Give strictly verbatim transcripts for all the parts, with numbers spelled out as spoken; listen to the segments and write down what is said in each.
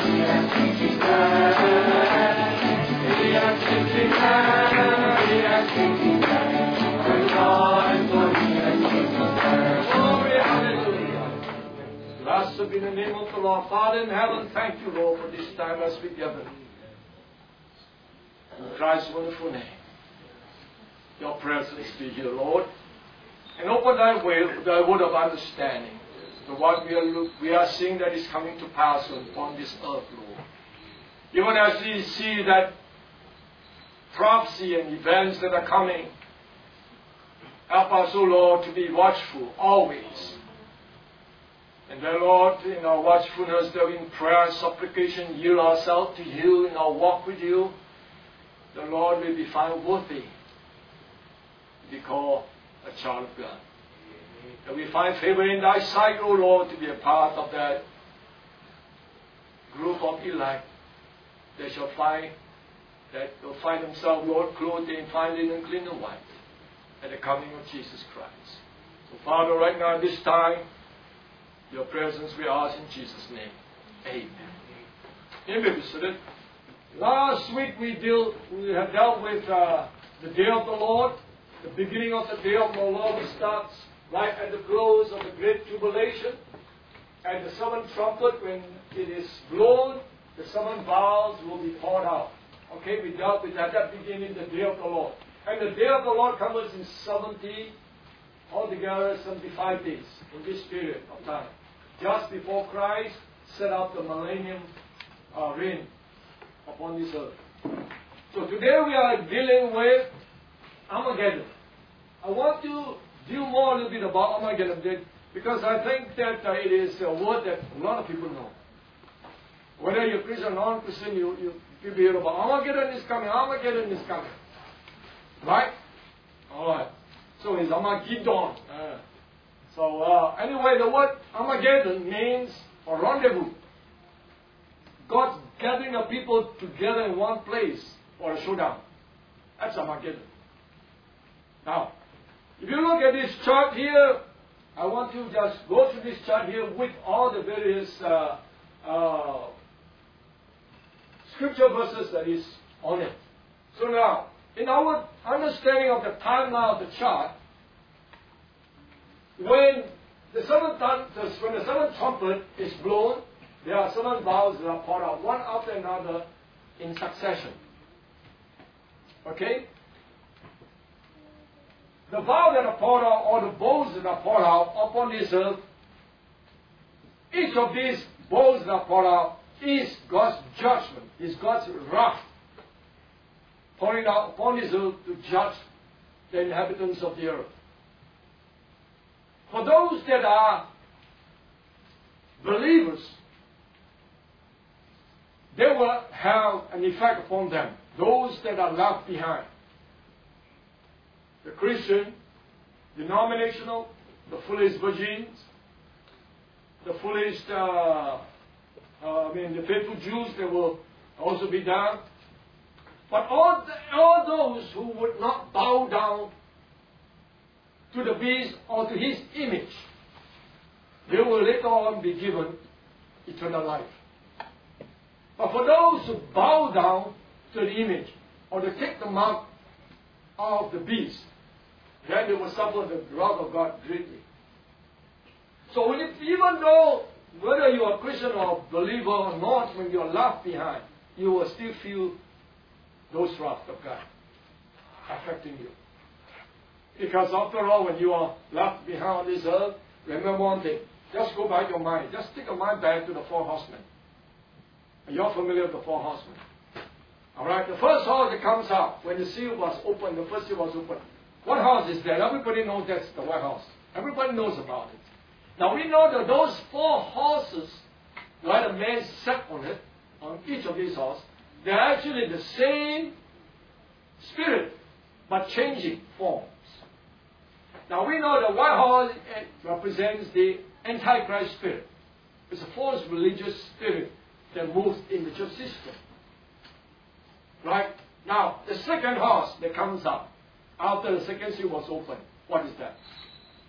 Blessed be the name of the Lord. Father in heaven, thank you, Lord, for this time as we gather. In Christ's wonderful name, your presence be here, Lord. And open thy way, thy word of understanding to what we are, we are seeing that is coming to pass upon this earth, Lord. Even as we see that prophecy and events that are coming, help us, O Lord, to be watchful always. And then, Lord, in our watchfulness, that in prayer and supplication, yield ourselves to you in our walk with you, the Lord will be found worthy to be called a child of God. That we find favor in thy sight, O Lord, to be a part of that group of elect that shall find, that will find themselves, Lord, clothed in fine linen, clean and white, at the coming of Jesus Christ. So, Father, right now at this time, your presence we ask in Jesus' name. Amen. You may be seated. Last week we deal, we have dealt with uh, the day of the Lord. The beginning of the day of the Lord starts right at the close of the great tribulation. At the seventh trumpet, when it is blown, the seven vials will be poured out. Okay, we dealt with that at the beginning, the day of the Lord. And the day of the Lord comes in seventy, altogether seventy-five days in this period of time. Just before Christ set up the millennium uh, reign upon this earth. So today we are dealing with Armageddon. I want to deal more a little bit about Armageddon because I think that uh, it is a word that a lot of people know. Whether you're Christian or non-Christian, you, you, you hear about Armageddon is coming, Armageddon is coming. Right? Alright. So it's Armageddon. Uh, so uh, anyway, the word Armageddon means a rendezvous. God's gathering of people together in one place for a showdown. That's Armageddon. Now, if you look at this chart here, I want to just go through this chart here with all the various uh, uh, scripture verses that is on it. So now, in our understanding of the timeline of the chart, when the seventh when the seventh trumpet is blown, there are seven vials that are poured out, one after another in succession. Okay? The vials that are poured out, or the bowls that are poured out upon this earth, each of these bowls that are poured out is God's judgment, is God's wrath pouring out upon this earth to judge the inhabitants of the earth. For those that are believers, they will have an effect upon them. Those that are left behind. The Christian, denominational, the foolish virgins, the foolish, uh, uh, I mean, the faithful Jews, they will also be down. But all, the, all those who would not bow down to the beast or to his image, they will later on be given eternal life. But for those who bow down to the image or to take the mark of the beast, then they will suffer the wrath of God greatly. So when it, even though whether you are a Christian or a believer or not, when you are left behind, you will still feel those wrath of God affecting you. Because after all, when you are left behind on this earth, remember one thing. Just go by your mind. Just take your mind back to the four horsemen. You're familiar with the four horsemen. Alright, the first horse that comes out, when the seal was opened, the first seal was opened. What horse is that? Everybody knows that's the white horse. Everybody knows about it. Now we know that those four horses, where the man sat on it, on each of these horses, they're actually the same spirit, but changing forms. Now we know the white horse represents the Antichrist spirit. It's a false religious spirit that moves in the church system. Right? Now, the second horse that comes up after the second seal was opened, what is that?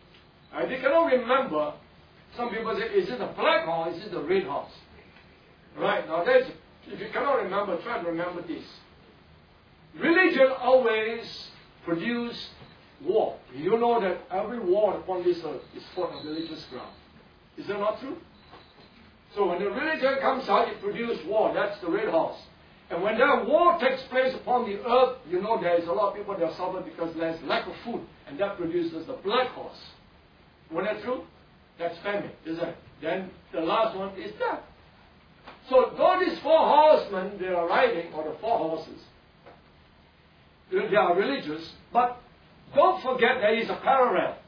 Uh, they cannot remember. Some people say, is it a black horse or is it a red horse? Right, now that's, if you cannot remember, try to remember this. Religion always produces war. You know that every war upon this earth is fought on religious ground. Is that not true? So when the religion comes out, it produces war. That's the red horse. And when that war takes place upon the earth, you know there is a lot of people that suffer because there's lack of food. And that produces the black horse. Wasn't that true? That's famine, isn't it? Then the last one is death. So though these four horsemen, they are riding, or the four horses, they are religious, but don't forget there is a parallel.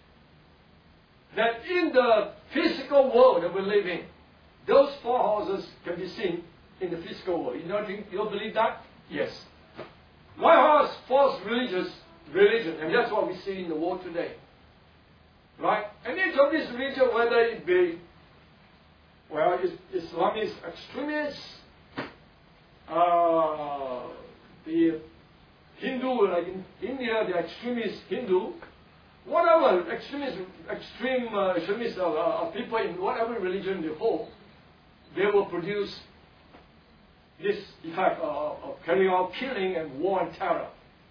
That in the physical world that we live in, those four horses can be seen in the physical world. You don't think, you don't believe that? Yes. Why horse false religious religion? And that's what we see in the world today. Right? And each of these religions, whether it be, well, Islamist extremists, uh, the Hindu, like in India, the extremist Hindu, whatever extremist, extreme uh, extremist uh, uh, people in whatever religion they hold, they will produce this effect uh, of carrying out killing and war and terror.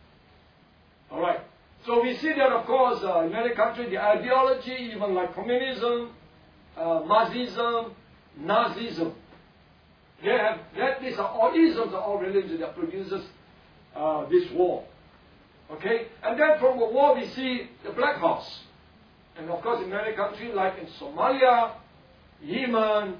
All right. So we see that, of course, uh, in many countries, the ideology, even like communism, uh, Marxism, Nazism, they have that. These are all isms, are all religions that produces uh, this war. Okay, and then from the war we see the black horse, and of course in many countries like in Somalia, Yemen,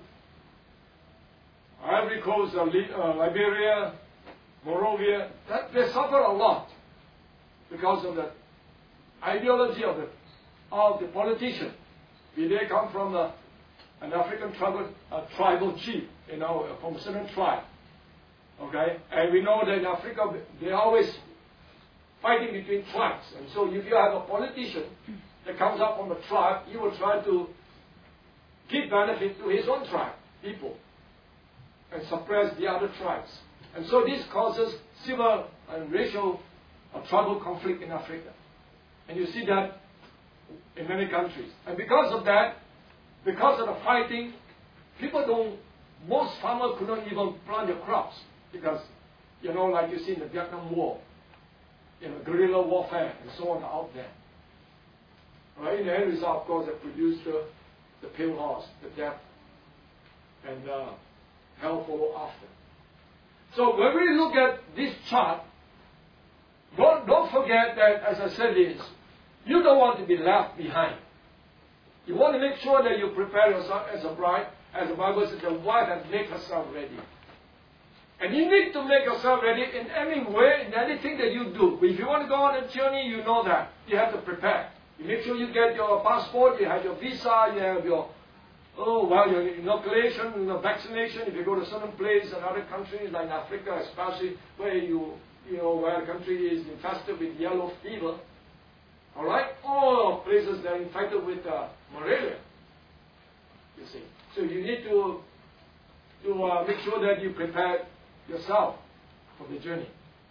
Ivory Coast, uh, uh, Liberia, Morovia, that they suffer a lot because of the ideology of the of the politician. Be they come from uh, an African tribal uh, tribal chief, you know, from a certain tribe. Okay, and we know that in Africa they always fighting between tribes. And so if you have a politician that comes up from a tribe, he will try to give benefit to his own tribe, people, and suppress the other tribes. And so this causes civil and racial or tribal conflict in Africa. And you see that in many countries. And because of that, because of the fighting, people don't, most farmers could not even plant their crops because, you know, like you see in the Vietnam War, you know, guerrilla warfare and so on are out there. Right? In the end result, of course, that produced the, the pale horse, the death, and uh, hell follow after. So when we look at this chart, don't, don't forget that, as I said, is you don't want to be left behind. You want to make sure that you prepare yourself as a bride, as the Bible says, the wife has made herself ready. And you need to make yourself ready in any way, in anything that you do. If you want to go on a journey, you know that. You have to prepare. You make sure you get your passport, you have your visa, you have your, oh, well, your inoculation, you know, vaccination. If you go to a certain place, another countries like Africa, especially where you, you know, where the country is infested with yellow fever. All right? All places that are infected with uh, malaria. You see. So you need to, to uh, make sure that you prepare yourself for the journey.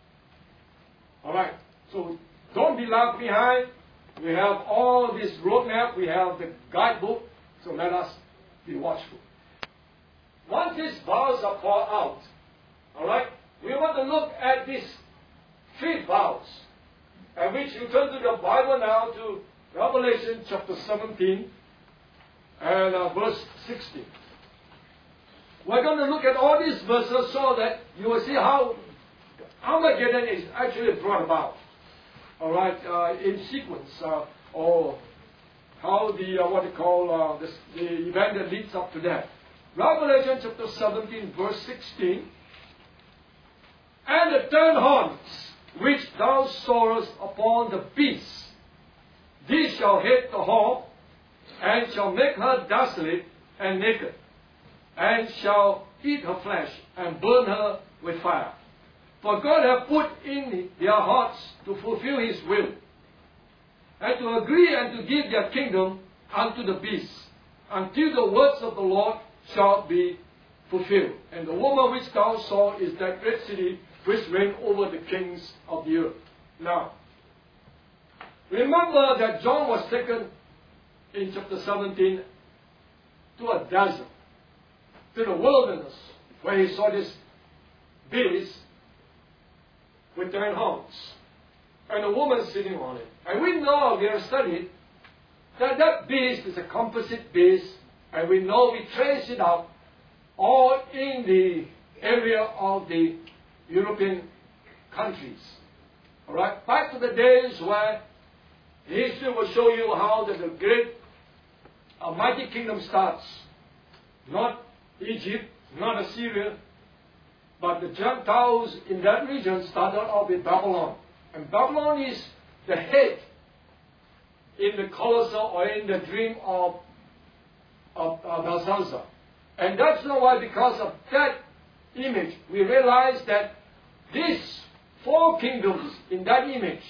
All right. So don't be left behind. We have all this roadmap. We have the guidebook. So let us be watchful. Once these vows are called out, all right, we want to look at these three vows, at which you turn to the Bible now to Revelation chapter seventeen and uh, verse sixteen. We're going to look at all these verses so that you will see how Armageddon is actually brought about. All right, uh, in sequence, uh, or how the uh, what they call uh, this, the event that leads up to that. Revelation chapter seventeen, verse sixteen. And the ten horns which thou sawest upon the beast, these shall hit the whore, and shall make her desolate and naked, and shall eat her flesh, and burn her with fire. For God hath put in their hearts to fulfill His will, and to agree and to give their kingdom unto the beast, until the words of the Lord shall be fulfilled. And the woman which thou saw is that great city which reigned over the kings of the earth. Now, remember that John was taken in chapter seventeen to a desert, to the wilderness, where he saw this beast with ten horns and a woman sitting on it. And we know, we have studied, that that beast is a composite beast, and we know we trace it out all in the area of the European countries. All right? Back to the days where history will show you how that the great a mighty kingdom starts. Not Egypt, not Assyria, but the Gentiles in that region started off with Babylon. And Babylon is the head in the colossal or in the dream of, of uh, Belshazzar. And that's not why, because of that image, we realize that these four kingdoms in that image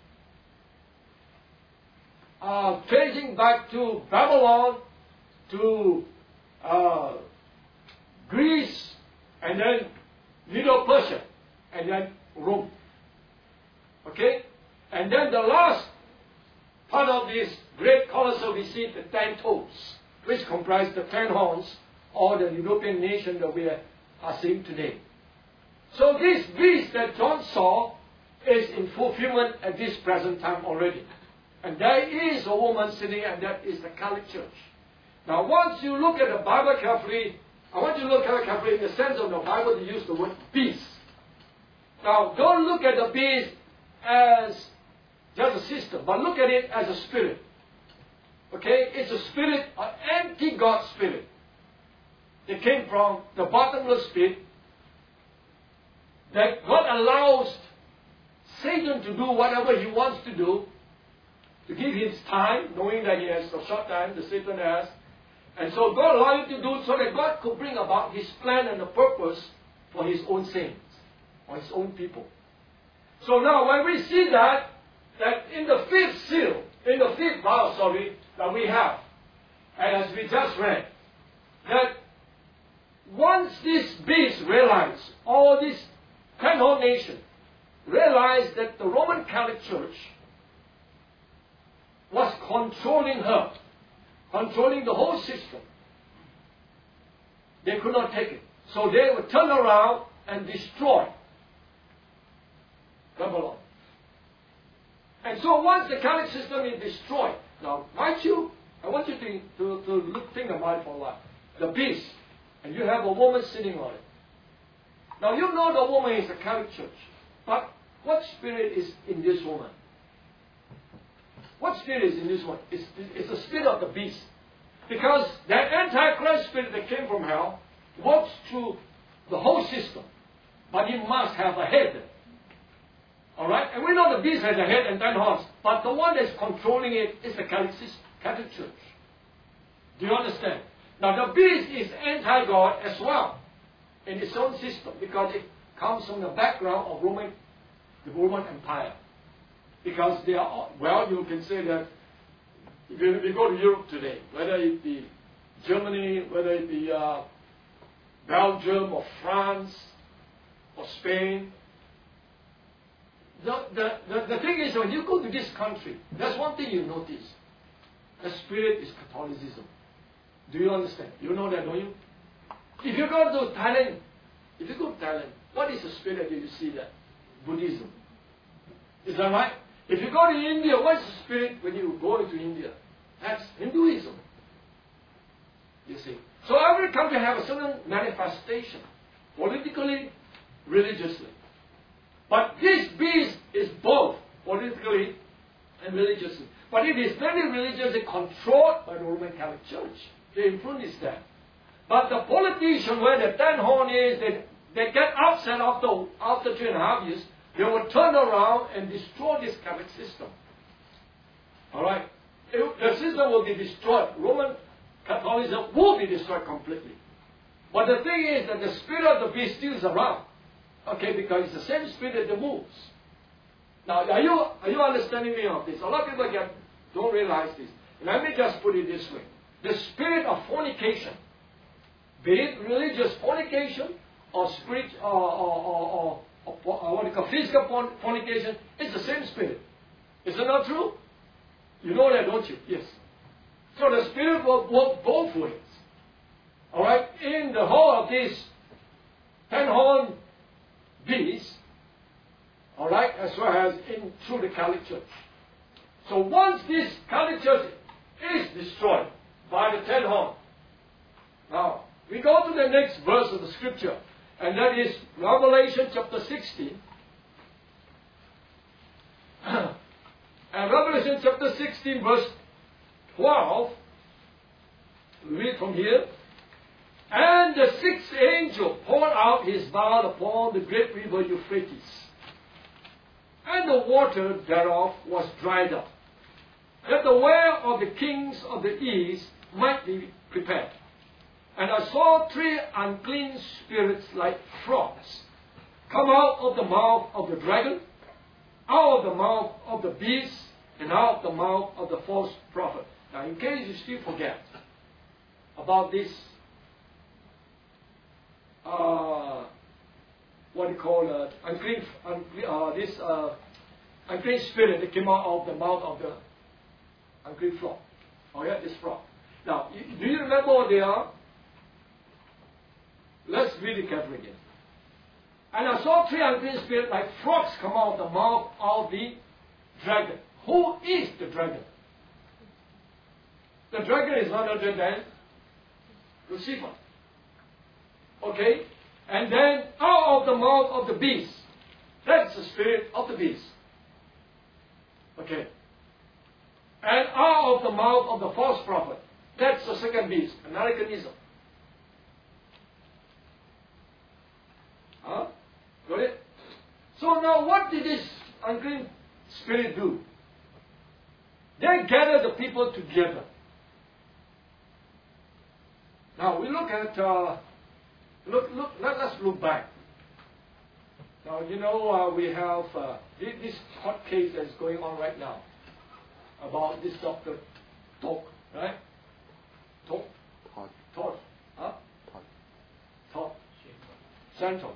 are tracing back to Babylon, to uh, Greece, and then Middle Persia, and then Rome. Okay? And then the last part of this great colossal, we see the ten toes, which comprise the ten horns, or the European nation that we are, are seeing today. So this beast that John saw is in fulfillment at this present time already. And there is a woman sitting, and that is the Catholic Church. Now, once you look at the Bible carefully, I want you to look at it carefully in the sense of the Bible, they use the word beast. Now, don't look at the beast as just a system, but look at it as a spirit. Okay? It's a spirit, an anti-God spirit. It came from the bottomless pit that God allows Satan to do whatever he wants to do, to give him time, knowing that he has a short time, the Satan has. And so God allowed him to do it so that God could bring about his plan and the purpose for his own saints, for his own people. So now when we see that, that in the fifth seal, in the fifth vow, sorry, that we have, and as we just read, that once this beast realized, all this ten-horn nation realized that the Roman Catholic Church was controlling her, controlling the whole system, they could not take it. So they would turn around and destroy Babylon. And so once the Catholic system is destroyed, now mind you, I want you to, to, to look, think about it for a while. The beast, and you have a woman sitting on it. Now you know the woman is a Catholic Church, but what spirit is in this woman? What spirit is in this one? It's, it's the spirit of the beast. Because that Antichrist spirit that came from hell works through the whole system. But it must have a head. Alright? And we know the beast has a head and ten horns. But the one that's controlling it is the Catholic, Catholic Church. Do you understand? Now the beast is anti-God as well in its own system, because it comes from the background of Roman, the Roman Empire. Because they are, well, you can say that if you, if you go to Europe today, whether it be Germany, whether it be uh, Belgium or France or Spain, the, the, the, the thing is, when you go to this country, there's one thing you notice. The spirit is Catholicism. Do you understand? You know that, don't you? If you go to Thailand, if you go to Thailand, what is the spirit that you see there? Buddhism. Is that right? If you go to India, what's the spirit when you go into India? That's Hinduism. You see. So every country has a certain manifestation, politically, religiously. But this beast is both politically and religiously. But it is very religiously controlled by the Roman Catholic Church. The influence is there. But the politician, where the ten horn is, they, they get upset after, after three and a half years. They will turn around and destroy this Catholic system. Alright? The system will be destroyed. Roman Catholicism will be destroyed completely. But the thing is that the spirit of the beast still is around. Okay, because it's the same spirit that moves. Now, are you, are you understanding me of this? A lot of people get, don't realize this. Let me just put it this way. The spirit of fornication, be it religious fornication or spirit or, or, or, or, or what you call physical fornication, it's the same spirit. Is it not true? You know that, don't you? Yes. So the spirit will work both ways. Alright? In the whole of this ten horn beast, all right, as well as in through the Catholic Church. So once this Catholic Church is destroyed by the ten horn, now we go to the next verse of the scripture, and that is Revelation chapter sixteen. And Revelation chapter sixteen, verse twelve, read from here. And the sixth angel poured out his vial upon the great river Euphrates, and the water thereof was dried up, that the way of the kings of the east might be prepared. And I saw three unclean spirits like frogs come out of the mouth of the dragon, out of the mouth of the beast, and out of the mouth of the false prophet. Now, in case you still forget about this, uh, what do you call uh, unclean, unclean uh, this uh, unclean spirit that came out of the mouth of the unclean frog. Oh yeah, this frog. Now, you, do you remember what they are? Let's read it carefully again. And I saw three unclean spirits like frogs come out of the mouth of the dragon. Who is the dragon? The dragon is none other than Lucifer. Okay? And then out of the mouth of the beast. That's the spirit of the beast. Okay? And out of the mouth of the false prophet. That's the second beast, Americanism. Huh? Got it? So now what did this unclean spirit do? They gathered the people together. Now we look at, uh, look, look, let us look back. Now you know uh, we have uh, this, this hot case that is going on right now about this Doctor Talk, right? Talk? Todd. Todd. Huh? Todd. Todd. Santo.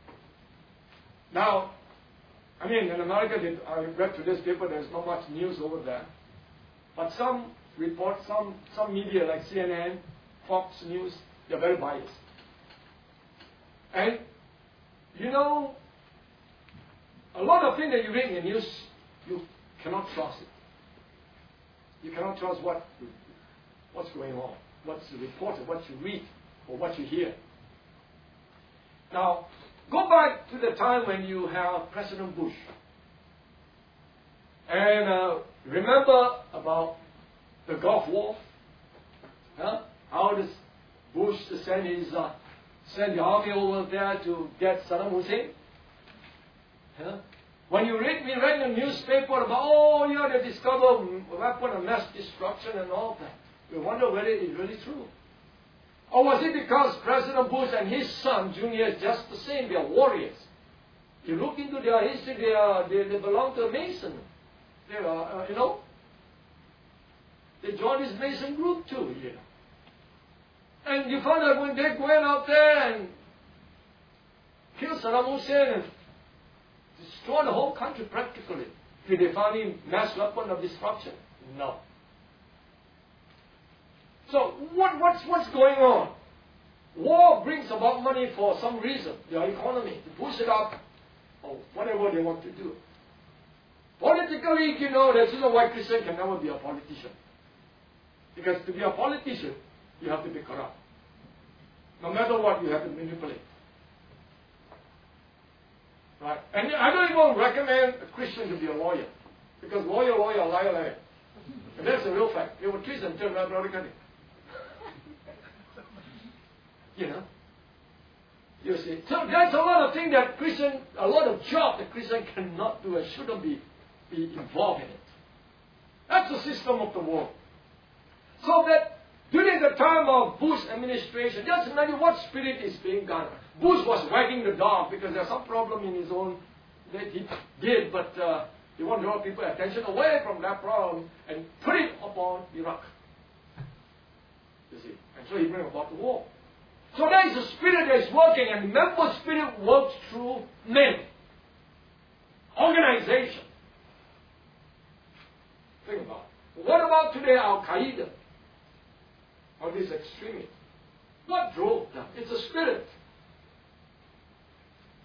Now, I mean, in America, they, I read today's paper, there's not much news over there. But some reports, some, some media like C N N, Fox News, they're very biased. And, you know, a lot of things that you read in the news, you cannot trust it. You cannot trust what, what's going on, what's reported, what you read, or what you hear. Now, go back to the time when you have President Bush. And uh, remember about the Gulf War? Huh? How does Bush send his uh, send the army over there to get Saddam Hussein? Huh? When you read, we read in the newspaper about, oh, yeah, they discovered a weapon of mass destruction and all that. We wonder whether it is really true. Or was it because President Bush and his son, Junior, is just the same? They are warriors. You look into their history, they, are, they, they belong to a Mason. They are, uh, you know, they joined this Mason group too, you know. And you find out when they went out there and killed Saddam Hussein and destroyed the whole country practically. Did they find him mass weapon of destruction? No. So what, what's, what's going on? War brings about money for some reason, their economy, to push it up, or whatever they want to do. Politically, you know, there's no why Christian can never be a politician. Because to be a politician, you have to be corrupt. No matter what, you have to manipulate. Right? And I don't even recommend a Christian to be a lawyer. Because lawyer, lawyer, liar, liar. And that's a real fact. They will twist and turn around radically. You know? You see? So there's a lot of things that Christian, a lot of job that Christian cannot do and shouldn't be, be involved in it. That's the system of the world. So that during the time of Bush administration, just imagine what spirit is being done. Bush was wagging the dog because there's some problem in his own that he did, but uh, he wanted to draw people's attention away from that problem and put it upon Iraq. You see? And so he brought about the war. So there is a spirit that is working, and remember, spirit works through men. Organization. Think about it. What about today, Al Qaeda? Or these extremists? What drove them? It's a spirit.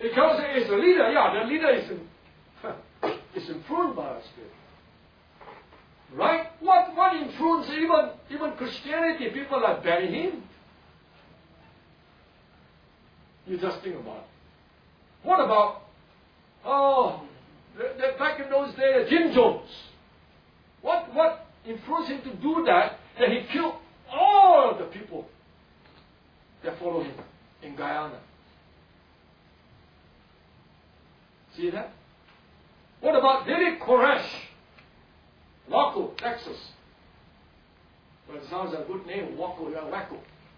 Because it's a leader, yeah, the leader is, is influenced by our spirit. Right? What, what influences even, even Christianity? People are burying him. You just think about it. What about, oh, the, the, back in those days, Jim Jones. What, what influenced him to do that? That he killed all of the people that follow him in Guyana. See that? What about David Koresh? Waco, Texas. Well, it sounds like a good name, Waco, yeah, Waco.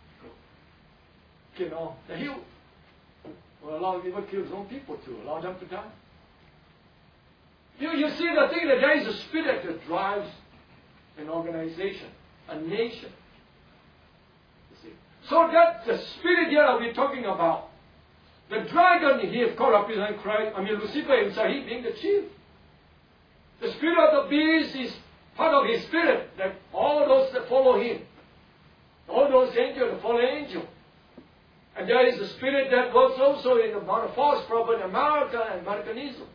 You know, the hill. Well, a lot of people kill his own people too, allow them to die. You, you see the thing that there is a spirit that drives an organization, a nation. You see. So that's the spirit here that we're talking about. The dragon here is called represent Christ, I mean Lucifer himself, he being the chief. The spirit of the beast is part of his spirit, that all those that follow him, all those angels, the fallen angel. And there is the spirit that works also in the false prophet, America and Americanism.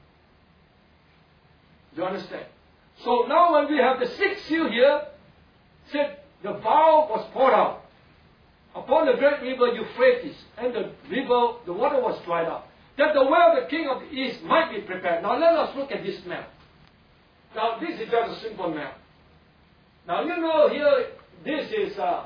Do you understand? So now when we have the sixth seal here, said the vow was poured out upon the great river Euphrates, and the river, the water was dried up, that the way of the king of the east might be prepared. Now let us look at this map. Now this is just a simple map. Now you know here, this is uh,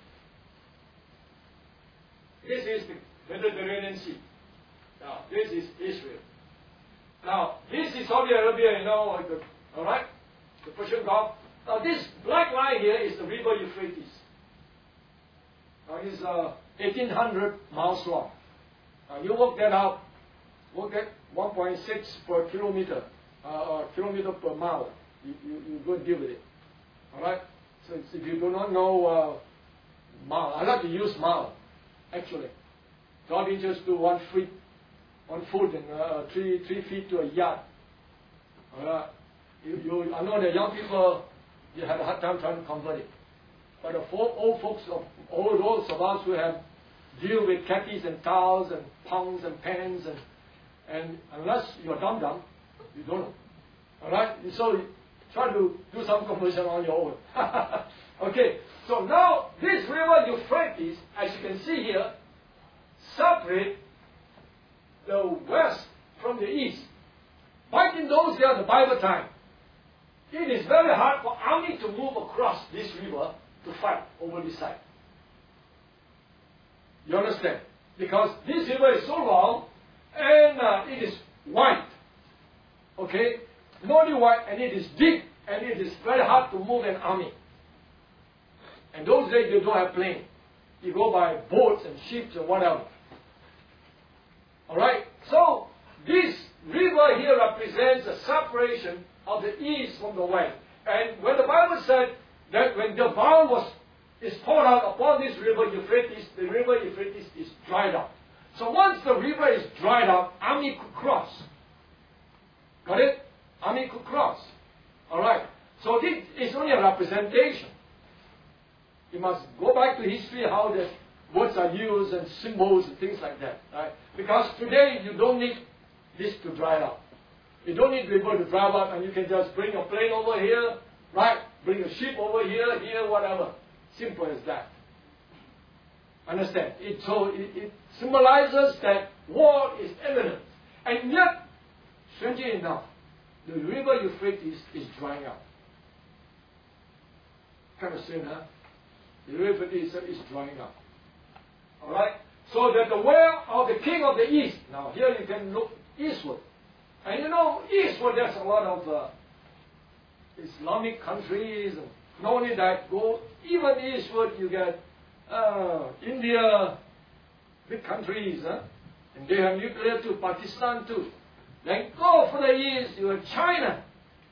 this is the Mediterranean Sea. Now this is Israel. Now this is Saudi Arabia, you know, the, all right, the Persian Gulf. Now this black line here is the river Euphrates. Now it's uh, eighteen hundred miles long. Now you work that out. Work that one point six per kilometer. Uh, kilometer per mile, you, you, you go deal with it. Alright? So if you do not know uh, mile, I like to use mile, actually. twelve inches to one feet, one foot, and uh, three, three feet to a yard. Alright? You, you, I know that young people, you had a hard time trying to convert it. But the four, old folks, of all those of us who have deal with khakis and towels and pounds and pens, and, and unless you're dumb-dumb, you don't know. Alright? So try to do some conversion on your own. Okay. So now this river Euphrates, as you can see here, separate the west from the east. Back in those days, the Bible time, it is very hard for army to move across this river to fight over this side. You understand? Because this river is so long and uh, it is wide. Okay? Not only wide, and it is deep, and it is very hard to move an army. And those days you don't have plane. You go by boats and ships and whatever. Alright? So, this river here represents the separation of the east from the west. And when the Bible said that when the vow was is poured out upon this river Euphrates, the river Euphrates is dried up. So once the river is dried up, army could cross. Got it? Army could cross. Alright. So this is only a representation. You must go back to history how the words are used and symbols and things like that. Right? Because today you don't need this to dry up. You don't need people to drive up, and you can just bring a plane over here, right? Bring a ship over here, here, whatever. Simple as that. Understand? It, so it, it symbolizes that war is imminent. And yet, strangely enough, the river Euphrates is drying up. Kind of strange, huh? The river Euphrates is drying up. Alright? So that the way of the king of the east. Now here you can look eastward. And you know, eastward there's a lot of uh, Islamic countries. And not only that, go even eastward you get uh, India, big countries. Huh? And they have nuclear too, Pakistan too. Then go for the east, you have China.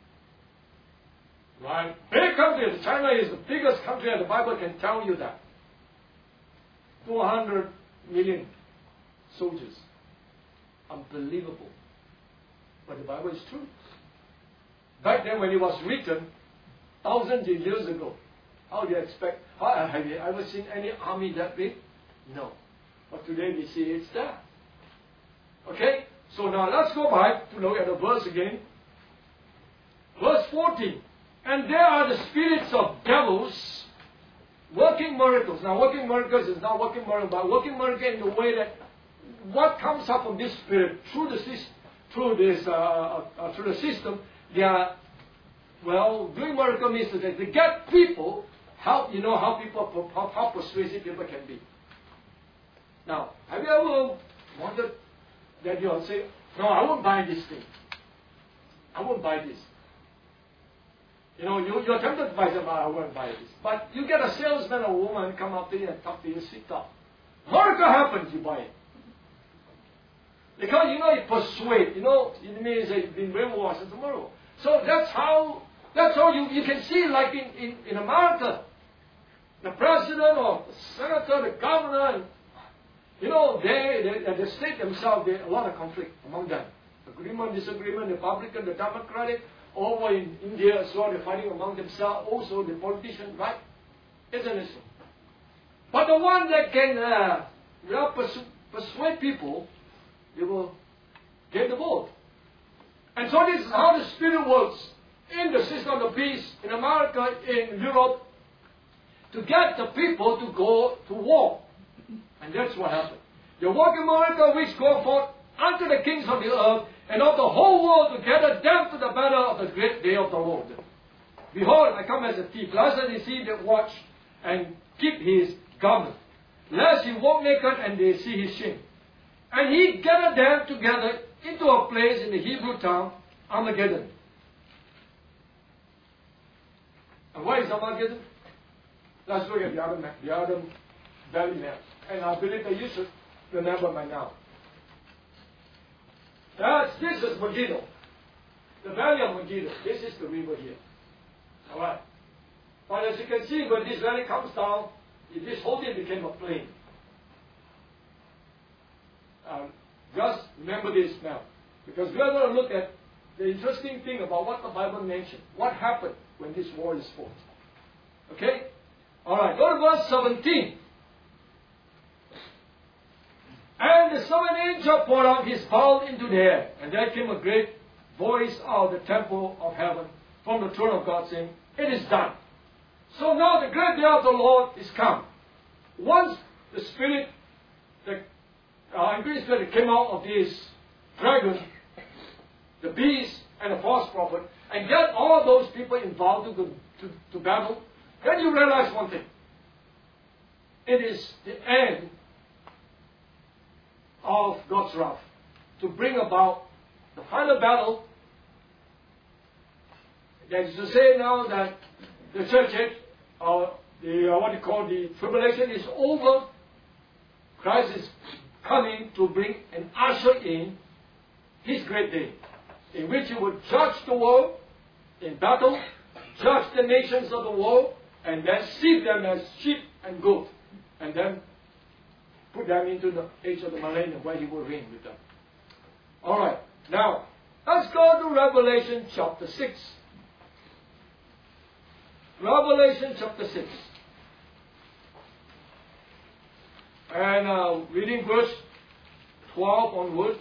Right? Big country. China is the biggest country, and the Bible can tell you that. two hundred million soldiers. Unbelievable. But the Bible is true. Back then when it was written, thousands of years ago, how do you expect? How, have you ever seen any army that big? No. But today we see it's there. Okay? So now let's go back to look at the verse again. Verse fourteen. And there are the spirits of devils working miracles. Now working miracles is not working miracle, but working miracle in the way that what comes up from this spirit through the system, through this, uh, uh, through the system, they are, well, doing miracle means that they get people, how, you know how people, how, how persuasive people can be. Now, have you ever wondered that you'll say, no, I won't buy this thing. I won't buy this. You know, you, you're tempted to buy something, I won't buy this. But you get a salesman or woman come up to you and talk to you, sit down. Miracle happens, you buy it. Because, you know, it persuades. You know, it means that you've been brainwashed and tomorrow. So that's how, that's how you, you can see, like in, in, in America, the president or the senator, the governor, and, you know, they, they, the state themselves, there's a lot of conflict among them. Agreement, disagreement, the Republican, the Democratic, over in India as well, they're fighting among themselves, also the politicians, right? Isn't it so? But the one that can uh, well, persu- persuade people, they will get the vote. And so this is how the Spirit works in the system of the peace in America, in Europe, to get the people to go to war. And that's what happened. The working miracle which go forth unto the kings of the earth and of the whole world to gather them to the battle of the great day of the Lord. Behold, I come as a thief. Blessed is he that watch and keep his garment, lest he walk naked and they see his shame. And he gathered them together into a place in the Hebrew town, Armageddon. And what is Armageddon? Let's look at the other map, the other valley map. And I believe that you should remember by now. That's, this is Megiddo. The valley of Megiddo. This is the river here. Alright. But as you can see, when this valley comes down, this whole thing became a plain. Uh, just remember this now. Because we are going to look at the interesting thing about what the Bible mentioned. What happened when this war is fought. Okay? Alright, go to verse seventeen. And the seventh angel poured out his bowl into the air, and there came a great voice out of the temple of heaven from the throne of God, saying, It is done. So now the great day of the Lord is come. Once the spirit, the uh, unclean spirit came out of this dragon, the beast, and the false prophet, and get all those people involved to, to, to battle, then you realize one thing. It is the end of God's wrath to bring about the final battle. That is to say now that the church age, or the uh, what you call the tribulation, is over. Christ is coming to bring and usher in His great day, in which He would judge the world in battle, judge the nations of the world, and then see them as sheep and goats, and then put them into the age of the millennium where He will reign with them. Alright, now let's go to Revelation chapter six. Revelation chapter six. And uh, reading verse twelve onward.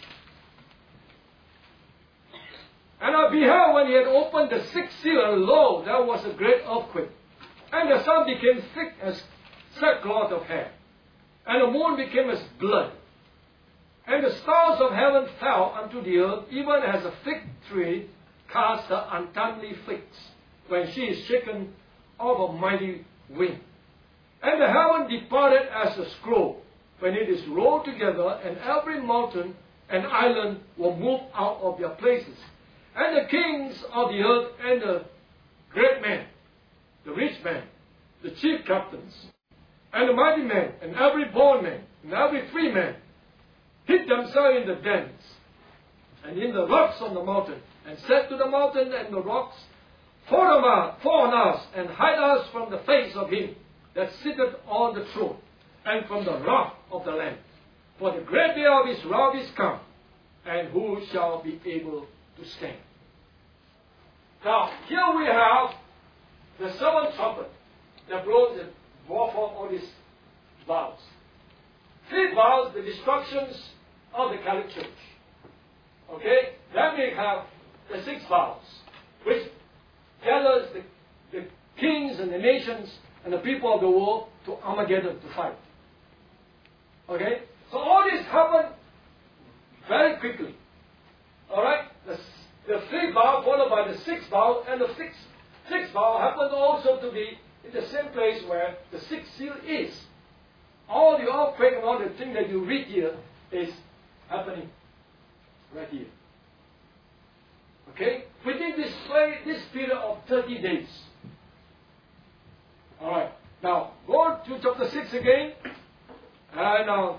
And I beheld when He had opened the sixth seal, and lo, there was a great earthquake. And the sun became thick as sackcloth of hair, and the moon became as blood. And the stars of heaven fell unto the earth, even as a fig tree casts her untimely figs, when she is shaken of a mighty wind. And the heaven departed as a scroll, when it is rolled together, and every mountain and island were moved out of their places. And the kings of the earth, and the great men, the rich men, the chief captains, and the mighty men, and every born man, and every free man, hid themselves in the dens, and in the rocks on the mountain, and said to the mountain and the rocks, Fall on us, and hide us from the face of Him that sitteth on the throne, and from the wrath of the Lamb. For the great day of His wrath is come, and who shall be able to stand? Now, here we have the seventh trumpet that blows and brought forth all these vows. Three vows, the destructions of the Catholic Church. Okay? Then we have the six vows, which gathers the, the kings and the nations and the people of the world to Armageddon to fight. Okay? So all this happened very quickly. Alright? The, the fifth vow followed by the sixth vow, and the sixth, sixth vow happened also to be in the same place where the sixth seal is. All the earthquake and all the thing that you read here is happening right here. Okay? Within this, this period of thirty days. Alright. Now, go to chapter six again. And uh,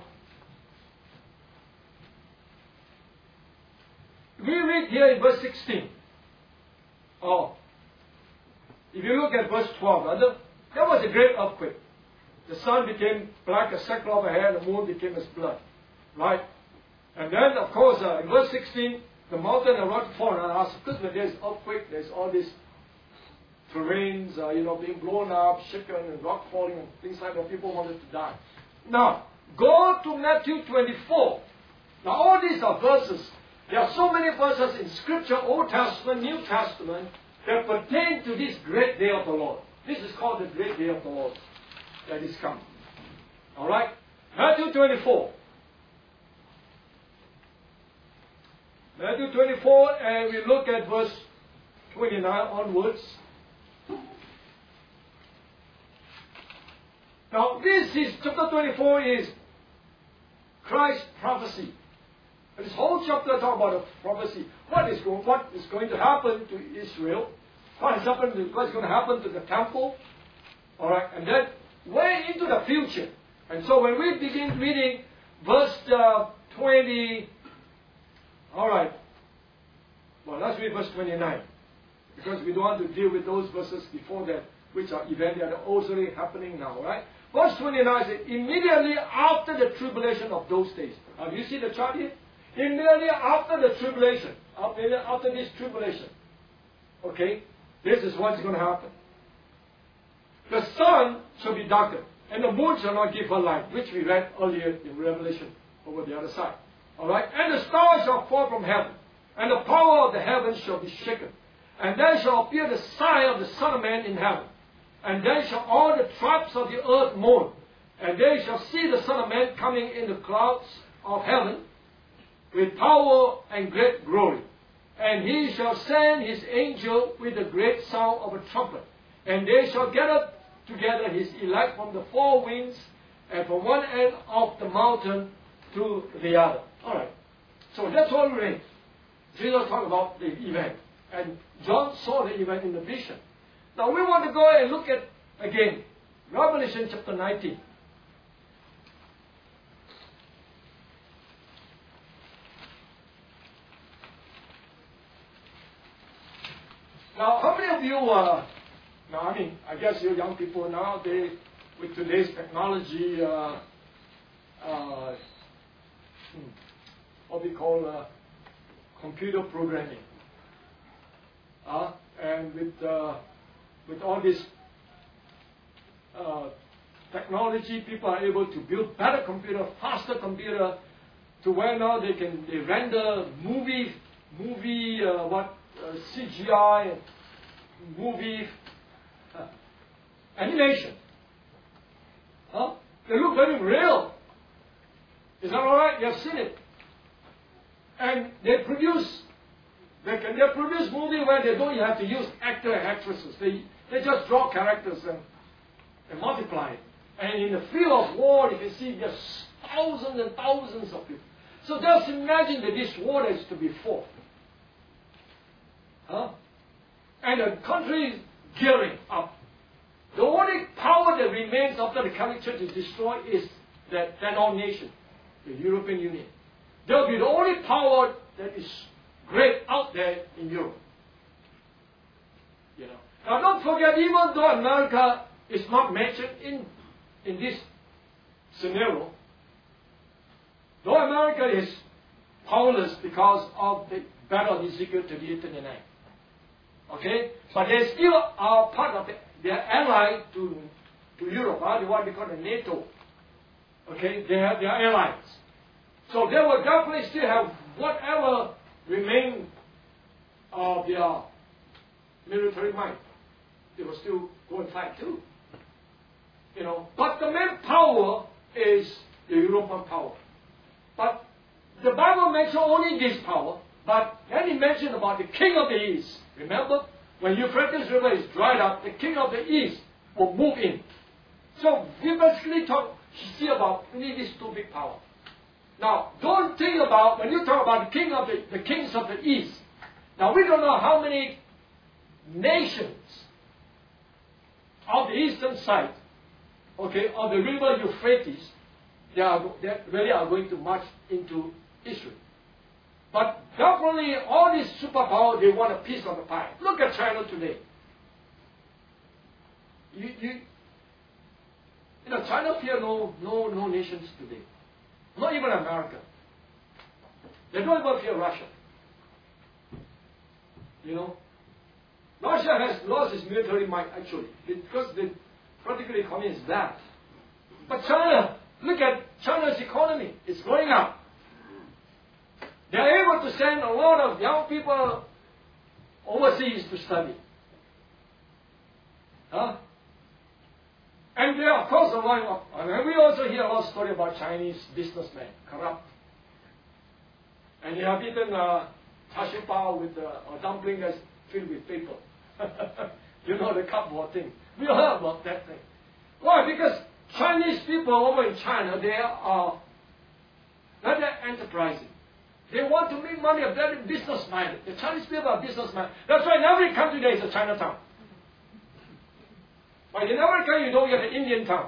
we read here in verse sixteen. Oh. If you look at verse twelve, rather, there was a great earthquake. The sun became black as sackcloth of hair, and the moon became as blood. Right? And then, of course, uh, in verse sixteen, the mountain and rock fall. And I asked, because when there's earthquake, there's all these terrains, uh, you know, being blown up, shaken, and rock falling, and things like that. People wanted to die. Now, go to Matthew twenty-four. Now, all these are verses. There are so many verses in Scripture, Old Testament, New Testament, that pertain to this great day of the Lord. This is called the great day of the Lord that is coming. Alright? Matthew twenty-four. Matthew twenty-four, and we look at verse twenty-nine onwards. Now, this is, chapter twenty-four is Christ's prophecy. And this whole chapter talks about a prophecy. What is, going, what is going to happen to Israel? What is, happened to, what is going to happen to the temple? Alright, and then way into the future. And so when we begin reading verse uh, twenty, alright, well, let's read verse twenty-nine. Because we don't want to deal with those verses before that, which are events that are also happening now, right? Verse twenty-nine says, immediately after the tribulation of those days. Now, do you see the chart here? Immediately after the tribulation, after, after this tribulation, okay, this is what's going to happen. The sun shall be darkened, and the moon shall not give her light, which we read earlier in Revelation over the other side. Alright? And the stars shall fall from heaven, and the power of the heavens shall be shaken. And then shall appear the sign of the Son of Man in heaven. And then shall all the tribes of the earth mourn. And they shall see the Son of Man coming in the clouds of heaven with power and great glory. And he shall send his angel with a great sound of a trumpet. And they shall gather together his elect from the four winds and from one end of the mountain to the other. Alright. So that's all we read. Jesus talked about the event. And John saw the event in the vision. Now we want to go and look at, again, Revelation chapter nineteen. Now, how many of you, uh, now I mean, I guess you young people now, they, with today's technology, uh, uh, what we call uh, computer programming. Uh, and with uh, with all this uh, technology, people are able to build better computer, faster computer, to where now they can they render movie, movie uh, what uh, C G I, movie uh, animation. Huh? They look very real. Is that all right? You have seen it, and they produce. They can they produce movies where they don't have to use actor and actresses. They they just draw characters and, and multiply it. And in the field of war, you can see there's thousands and thousands of people. So just imagine that this war is to be fought. Huh? And the country is gearing up. The only power that remains after the Catholic Church is destroyed is that, that old nation, the European Union. That will be the only power that is great out there in Europe. You know. Now don't forget, even though America is not mentioned in, in this scenario, though America is powerless because of the Battle of Ezekiel thirty-eight thirty-nine. Okay? But they still are part of the, their ally to, to Europe, huh? What we call the NATO. Okay? They are, they are allies. So they will definitely still have whatever remain of their military might. They will still go and fight too. You know, but the main power is the European power. But the Bible mentions only this power, but then it mentioned about the king of the east. Remember, when Euphrates River is dried up, the king of the east will move in. So we basically talk, see about only these two big powers. Now, don't think about, when you talk about the king of the, the kings of the east, now we don't know how many nations of the eastern side, okay, of the river Euphrates, they, are, they really are going to march into Israel. But definitely all these superpowers, they want a piece of the pie. Look at China today. You, you, you know, China fear no, no, no nations today. Not even America. They don't even fear Russia. You know, Russia has lost its military might actually because the political economy is bad. But China, look at China's economy. It's going up. They are able to send a lot of young people overseas to study. Huh? And they are, of course, a lot of, I mean, we also hear a lot of story about Chinese businessmen, corrupt. And they have eaten uh, char siu bao with uh, a dumpling that's filled with paper. You know, the cupboard thing. We heard about that thing. Why? Because Chinese people over in China, they are very enterprising. They want to make money, are very business-minded. The Chinese people are business-minded. That's why in every country there is a Chinatown. But in America, you don't get an Indian town.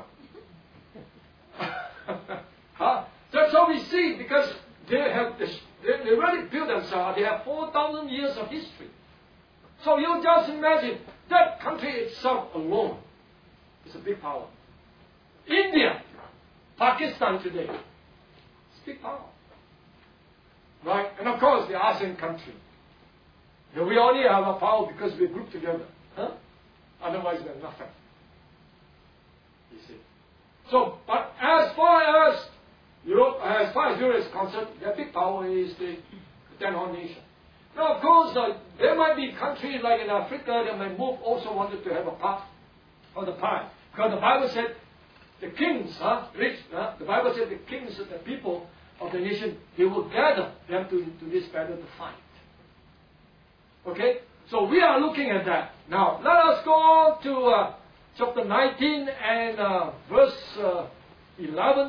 Huh? That's how we see, because they have this, they, they really built themselves. They have four thousand years of history. So you just imagine, that country itself alone is a big power. India, Pakistan today, it's a big power. Right? And of course, the ASEAN country. We only have a power because we group together. Huh? Otherwise, we're nothing. You see. So, but as far as Europe, as far as Europe is concerned, their big power is the ten horn nation. Now, of course, uh, there might be countries like in Africa that might move also wanted to have a part of the pie. Because the Bible said the kings, huh, rich, huh, the Bible said the kings of the people of the nation, they will gather them to, to this battle to fight. Okay? So we are looking at that. Now, let us go to uh, chapter nineteen and uh, verse uh, eleven.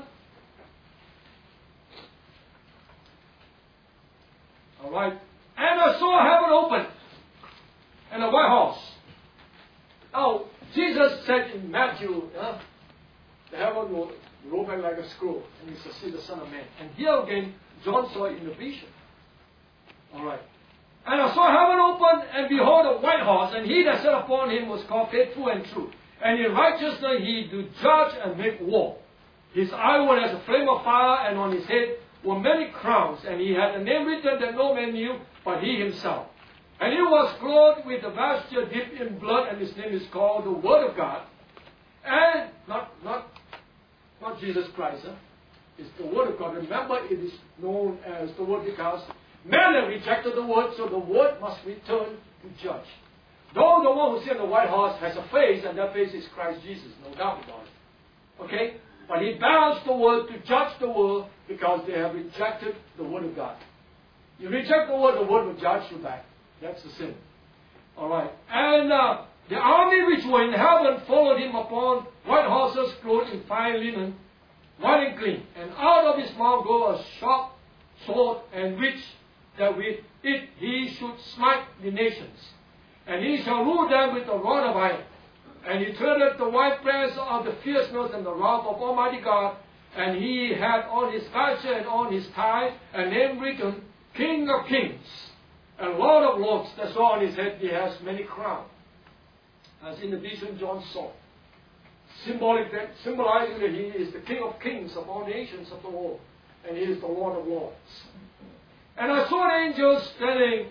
All right. And I saw heaven open and a white horse. Now, Jesus said in Matthew, uh, the heaven will roll back like a scroll, and he shall see the Son of Man. And here again, John saw it in the vision. All right. And I saw heaven open, and behold, a white horse, and he that sat upon him was called Faithful and True. And in righteousness he do judge and make war. His eye was as a flame of fire, and on his head were many crowns, and he had a name written that no man knew but he himself. And he was clothed with a vesture dipped in blood, and his name is called the Word of God. And not not not Jesus Christ, huh? It's the Word of God. Remember, it is known as the Word because men have rejected the Word, so the Word must return to judge. Though the one who sits on the white horse has a face, and that face is Christ Jesus, no doubt about it. Okay? But he bound the Word to judge the world because they have rejected the Word of God. You reject the Word, the Word will judge you back. That's the sin. All right. And uh, the army which were in heaven followed him upon white horses clothed in fine linen, white and clean. And out of his mouth goes a sharp sword, and which that with it he should smite the nations. And he shall rule them with a rod of iron. And he treadeth the winepress of the fierceness and the wrath of Almighty God. And he had on his vesture and on his thigh a name written, King of Kings and Lord of Lords. That's why on his head he has many crowns. As in the vision John saw. Symbolic that, symbolizing that he is the King of Kings of all nations of the world. And he is the Lord of Lords. And I saw an angel standing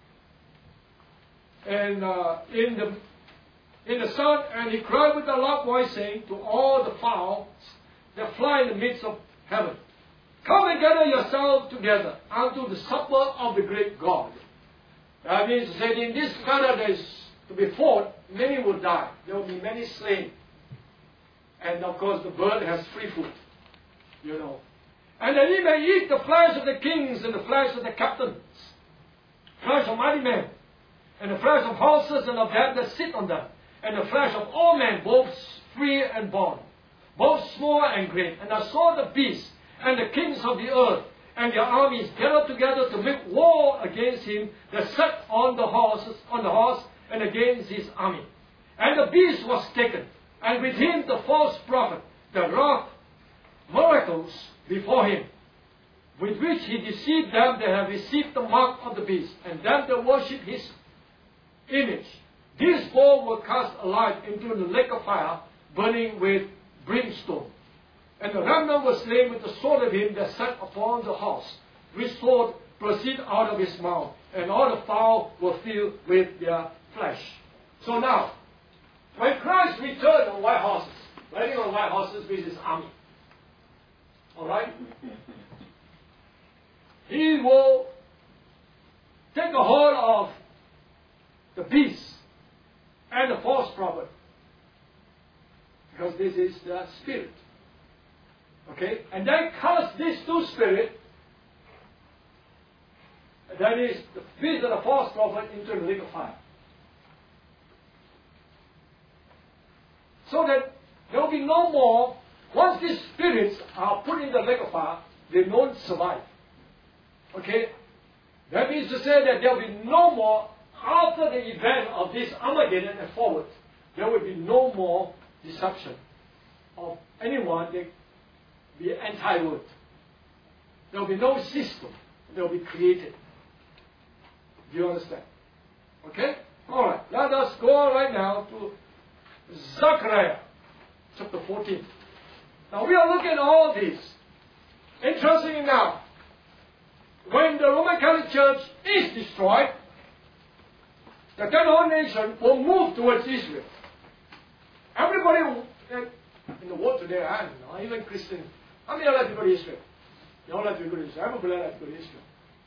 and, uh, in the in the sun, and he cried with a loud voice, saying to all the fowls that fly in the midst of heaven, come and gather yourselves together unto the supper of the great God. That means to say, in this battle that is to be fought, many will die. There will be many slain. And of course, the bird has free food, you know. And that ye may eat the flesh of the kings and the flesh of the captains, flesh of mighty men, and the flesh of horses and of them that sit on them, and the flesh of all men, both free and bond, both small and great. And I saw the beast and the kings of the earth and their armies gathered together to make war against him that sat on the horses, on the horse, and against his army. And the beast was taken, and with him the false prophet, that wrought miracles before him, with which he deceived them that have received the mark of the beast, and them that worship his image. These four were cast alive into the lake of fire, burning with brimstone. And the remnant was slain with the sword of him that sat upon the horse, which sword proceeded out of his mouth, and all the fowl were filled with their flesh. So now, when Christ returned on white horses, riding on white horses with his army, alright, he will take a hold of the beast and the false prophet, because this is the spirit. Okay? And then cast these two spirits, that is, the beast and the false prophet, into the lake of fire. So that there will be no more, once these spirits are put in the lake of fire, they won't survive. Okay? That means to say that there will be no more, after the event of this Armageddon and forward, there will be no more deception of anyone that be anti-word. There will be no system that will be created. Do you understand? Okay? Alright, let us go right now to Zechariah chapter fourteen. Now we are looking at all this. Interestingly now, when the Roman Catholic Church is destroyed, the ten whole nation will move towards Israel. Everybody in the world today, I don't know, even Christians, how many like to go to Israel? You all like to go to Israel. Everybody like to go to Israel.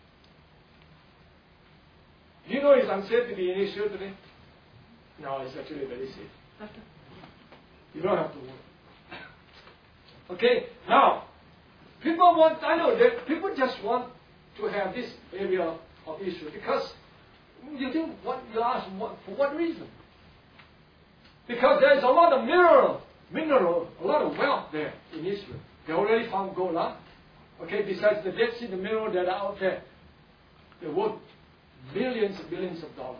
Do you know it's unsafe to be in Israel today? No, it's actually very safe. You don't have to worry. Okay, now, people want, I know that people just want to have this area of Israel because you think, what, you ask, what, for what reason? Because there's a lot of mineral, mineral, a lot of wealth there in Israel. They already found gold, huh? Okay, besides the Dead Sea, the mineral that are out there, they're worth billions and billions of dollars.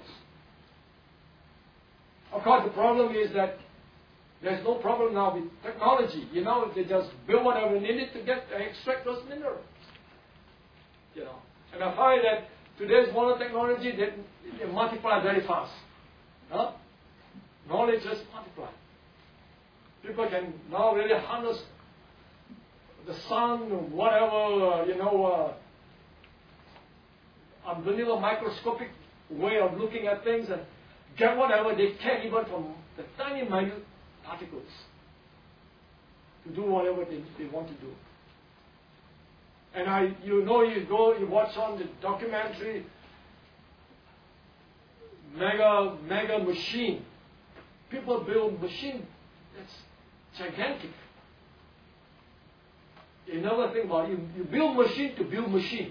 Of course, the problem is that there's no problem now with technology. You know, they just build whatever needed to get to extract those minerals. You know, and I find that today's modern technology, they, they multiply very fast. Huh? Knowledge just multiplies. People can now really harness the sun, whatever, you know, uh, unbelievable microscopic way of looking at things and get whatever they can, even from the tiny minute particles, to do whatever they, they want to do. And I, you know, you go, you watch on the documentary, mega, mega machine. People build machine that's gigantic. You never think about it. You, you build machine to build machine.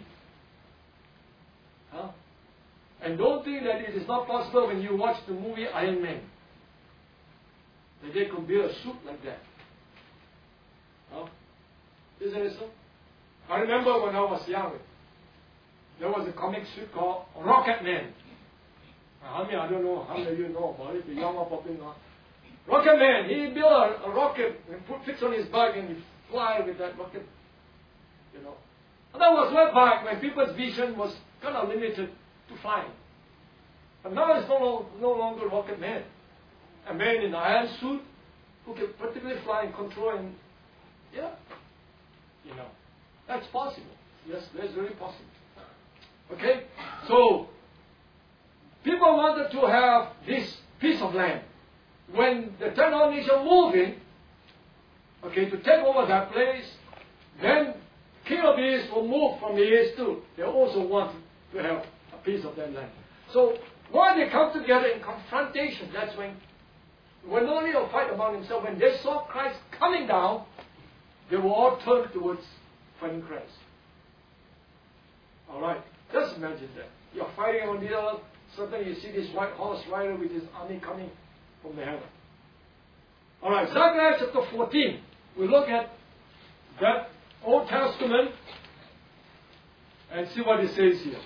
Huh? And don't think that it is not possible when you watch the movie Iron Man, that they could build a suit like that. Huh? Isn't it so? I remember when I was young, there was a comic strip called Rocket Man. I mean, I don't know how many of you know about it, the young are popping on. Rocket Man, he built a, a rocket and put fix on his back and he fly with that rocket. You know. And that was way back when people's vision was kind of limited to flying. But now it's no, no longer Rocket Man. A man in an iron suit who can particularly fly and control and, yeah, you know. That's possible. Yes, that's very possible. Okay? So, people wanted to have this piece of land. When the ten nation moved in, okay, to take over that place, then king of the east will move from the east too. They also want to have a piece of that land. So when they come together in confrontation, that's when, when only a fight among themselves, when they saw Christ coming down, they will all turn towards fighting Christ. Alright, just imagine that. You're fighting on the earth, suddenly you see this white horse rider with his army coming from the heaven. Alright, Zechariah chapter fourteen. We look at that Old Testament and see what it says here.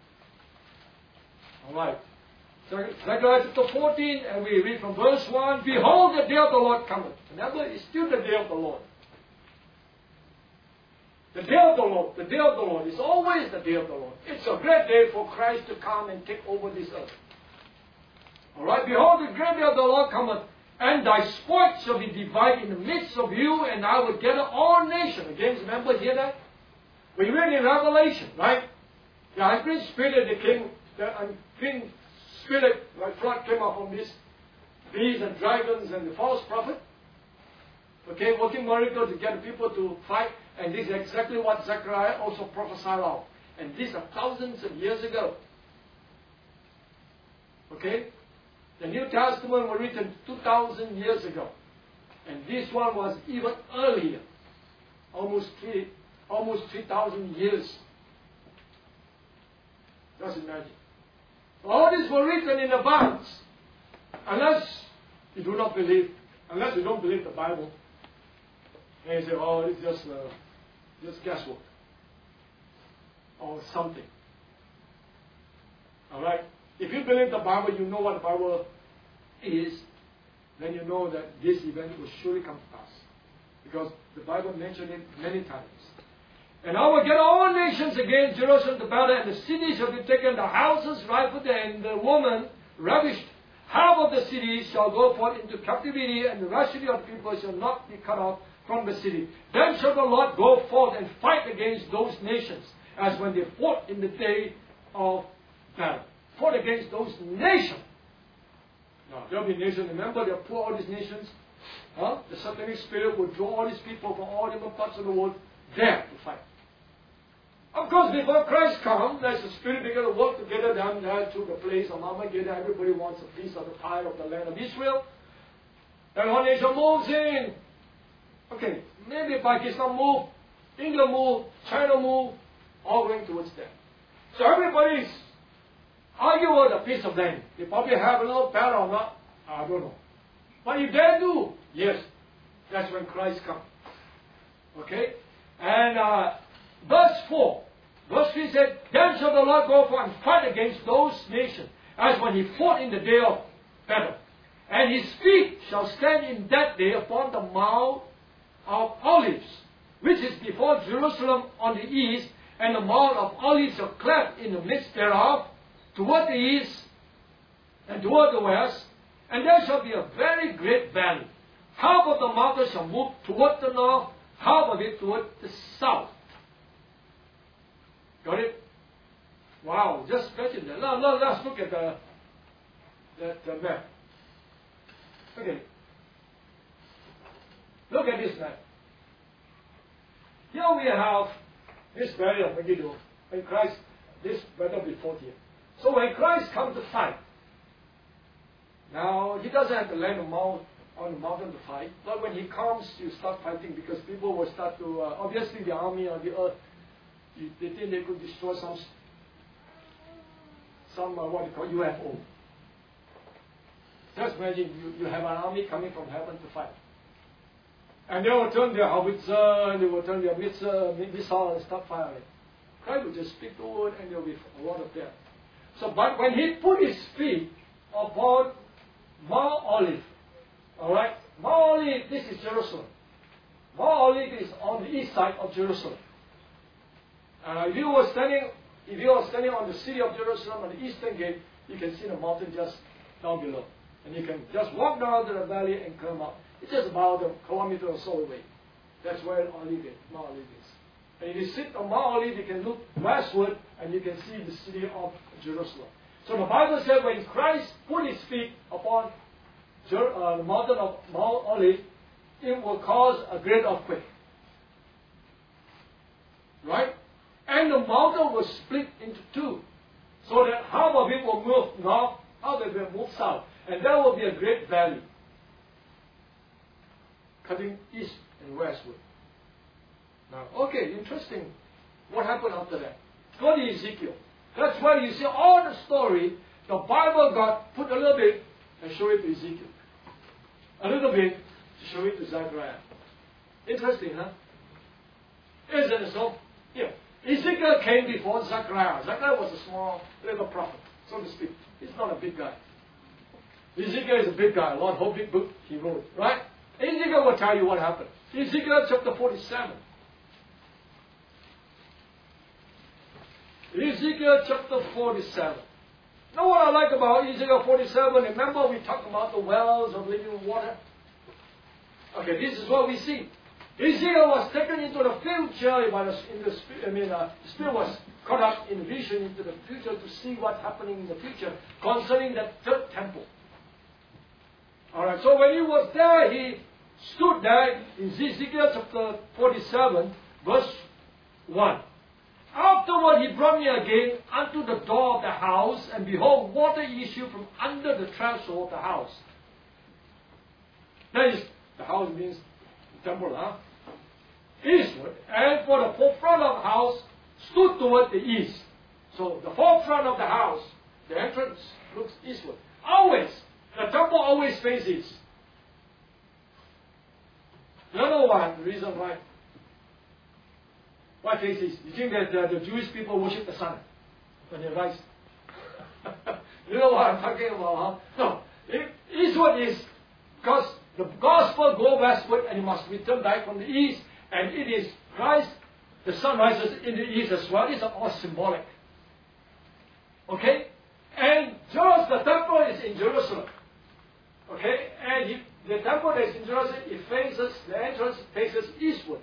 Alright. Zechariah chapter fourteen, and we read from verse one. Behold, the day of the Lord cometh. Remember, it's still the day of the Lord. The day of the Lord, the day of the Lord is always the day of the Lord. It's a great day for Christ to come and take over this earth. Alright, behold, the great day of the Lord cometh, and thy spoil shall be divided in the midst of you, and I will gather all nations. Again, remember, hear that? We read in Revelation, right? The unclean spirit that came, the unclean spirit, like flood came up from these beasts and dragons and the false prophet. Okay, working miracles to get people to fight. And this is exactly what Zechariah also prophesied of. And these are thousands of years ago. Okay? The New Testament was written two thousand years ago. And this one was even earlier. Almost three, almost three thousand years. Just imagine. All this was written in advance. Unless you do not believe, unless you don't believe the Bible. And you say, oh, it's just, uh, just guesswork. Or something. Alright? If you believe the Bible, you know what the Bible is, then you know that this event will surely come to pass. Because the Bible mentioned it many times. And I will get all nations against Jerusalem to battle, and the cities shall be taken, the houses rifled, and the woman ravished. Half of the cities shall go forth into captivity, and the rest of the people shall not be cut off from the city. Then shall the Lord go forth and fight against those nations, as when they fought in the day of battle. Fought against those nations. Now, there will be nations, remember, they'll put all these nations. Huh? The satanic spirit will draw all these people from all different parts of the world there to fight. Of course, before Christ comes, there's the spirit begin to work together down there to the place of Armageddon. Everybody wants a piece of the pie of the land of Israel. Then one nation moves in. Okay, maybe Pakistan move, India move, China move, all going towards them. So everybody's arguing over a piece of land. They probably have a little battle or not, I don't know. But if they do, yes, that's when Christ comes. Okay? And uh, verse four, verse three said, Then shall the Lord go forth and fight against those nations, as when he fought in the day of battle. And his feet shall stand in that day upon the Mount of Olives, which is before Jerusalem on the east, and the Mount of Olives are cleft in the midst thereof, toward the east and toward the west, and there shall be a very great valley. Half of the mountain shall move toward the north, half of it toward the south. Got it? Wow, just imagine that. Now, now let's look at the, the, the map. Okay. Look at this map. Here we have this valley of Megiddo, when Christ, this battle will be fought here. So when Christ comes to fight, now he doesn't have to land on, mount, on the mountain to fight, but when he comes, you start fighting because people will start to, uh, obviously the army on the earth, you, they think they could destroy some, some uh, what you call U F O. Just imagine you, you have an army coming from heaven to fight. And they will turn their howitzer, and they will turn their missile, missile and start firing. Christ will just speak the word and there will be a lot of them. So, but when he put his feet upon Mount Olive, alright, Mount Olive, this is Jerusalem. Mount Olive is on the east side of Jerusalem. Uh, if you were standing, if you were standing on the city of Jerusalem on the eastern gate, you can see the mountain just down below. And you can just walk down to the valley and come up. It's just about a kilometer or so away. That's where Olive is, Mount Olive is. And if you sit on Mount Olive, you can look westward and you can see the city of Jerusalem. So the Bible said when Christ put his feet upon Jer- uh, the mountain of Mount Olive, it will cause a great earthquake. mountain was split into two, so that half of it will move north, half of it will move south, and there will be a great valley cutting east and westward. Now, okay, interesting. What happened after that? Go to Ezekiel. That's why you see all the story. The Bible God put a little bit and show it to Ezekiel, a little bit to show it to Zechariah. Interesting, huh? Isn't it so? Yeah. Ezekiel came before Zechariah. Zechariah was a small little prophet, so to speak. He's not a big guy. Ezekiel is a big guy. One whole big book he wrote, right? Ezekiel will tell you what happened. Ezekiel chapter forty-seven. Ezekiel chapter forty-seven. Now what I like about Ezekiel forty-seven, remember we talked about the wells of living water? Okay, this is what we see. Ezekiel was taken into the future by the, in the spirit, I mean, uh, the spirit was caught up in vision into the future to see what's happening in the future concerning that third temple. Alright, so when he was there, he stood there in Ezekiel chapter forty-seven, verse one. Afterward he brought me again unto the door of the house, and behold, water issued from under the threshold of the house. That is, the house means the temple, huh? Eastward. And for the forefront of the house stood toward the east. So the forefront of the house, the entrance looks eastward. Always. The temple always faces east. You know why? The reason why. Why faces east? You think that uh, the Jewish people worship the sun when they rise? You know what I'm talking about, huh? No. It, eastward is because the gospel go westward and it must return back from the east, and it is Christ. The sun rises in the east as well. It's all symbolic. Okay? And just the temple is in Jerusalem. Okay? And he, the temple that is in Jerusalem, it faces, the entrance faces eastward.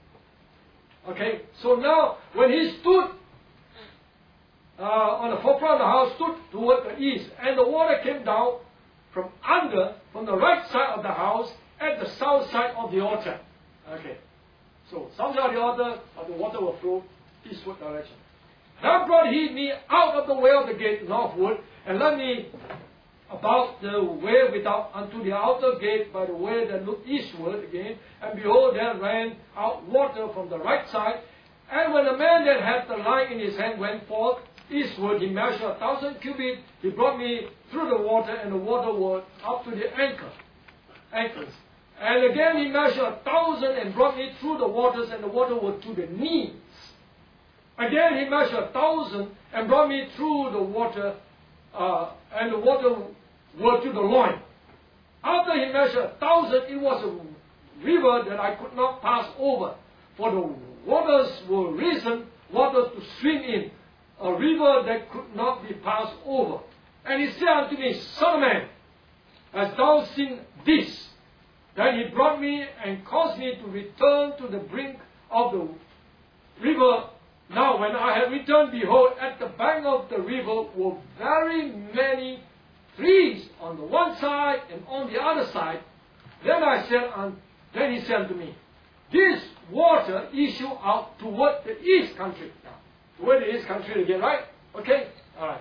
Okay? So now, when he stood uh, on the forefront of the house, stood toward the east, and the water came down from under, from the right side of the house, at the south side of the altar. Okay. So, south side of the altar, but the water will flow eastward direction. Now brought he me out of the way of the gate northward, and led me about the way without unto the outer gate by the way that looked eastward again, and behold, there ran out water from the right side. And when the man that had the line in his hand went forth eastward, he measured a thousand cubits. He brought me through the water, and the water was up to the ankle, ankles. And again he measured a thousand and brought me through the waters, and the water was to the knees. Again he measured a thousand and brought me through the water, uh, and the water were to the loin. After he measured a thousand, it was a river that I could not pass over, for the waters were risen, waters to swim in, a river that could not be passed over. And he said unto me, Son of man, hast thou seen this? Then he brought me and caused me to return to the brink of the river. Now when I had returned, behold, at the bank of the river were very many trees on the one side and on the other side. Then I said, un- then he said unto me, this water issue out toward the east country. Now, toward the east country again, right? Okay? Alright.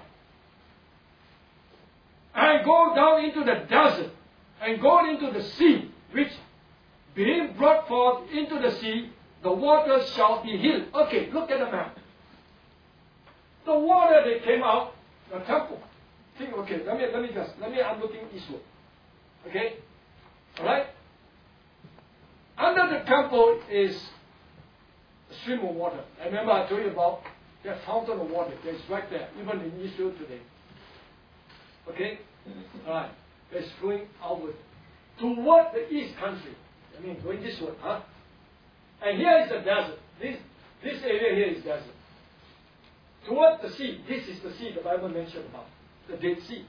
And go down into the desert, and go into the sea, which being brought forth into the sea, the waters shall be healed. Okay, look at the map. The water that came out, the temple. Think, okay, let me let me just let me I'm looking eastward. Okay? Alright? Under the temple is a stream of water. I remember I told you about that fountain of water that's right there, even in Israel today. Okay? Alright. It's flowing outward. Toward the east country. I mean, going this way, huh? And here is the desert. This, this area here is desert. Toward the sea. This is the sea the Bible mentioned about. The Dead Sea.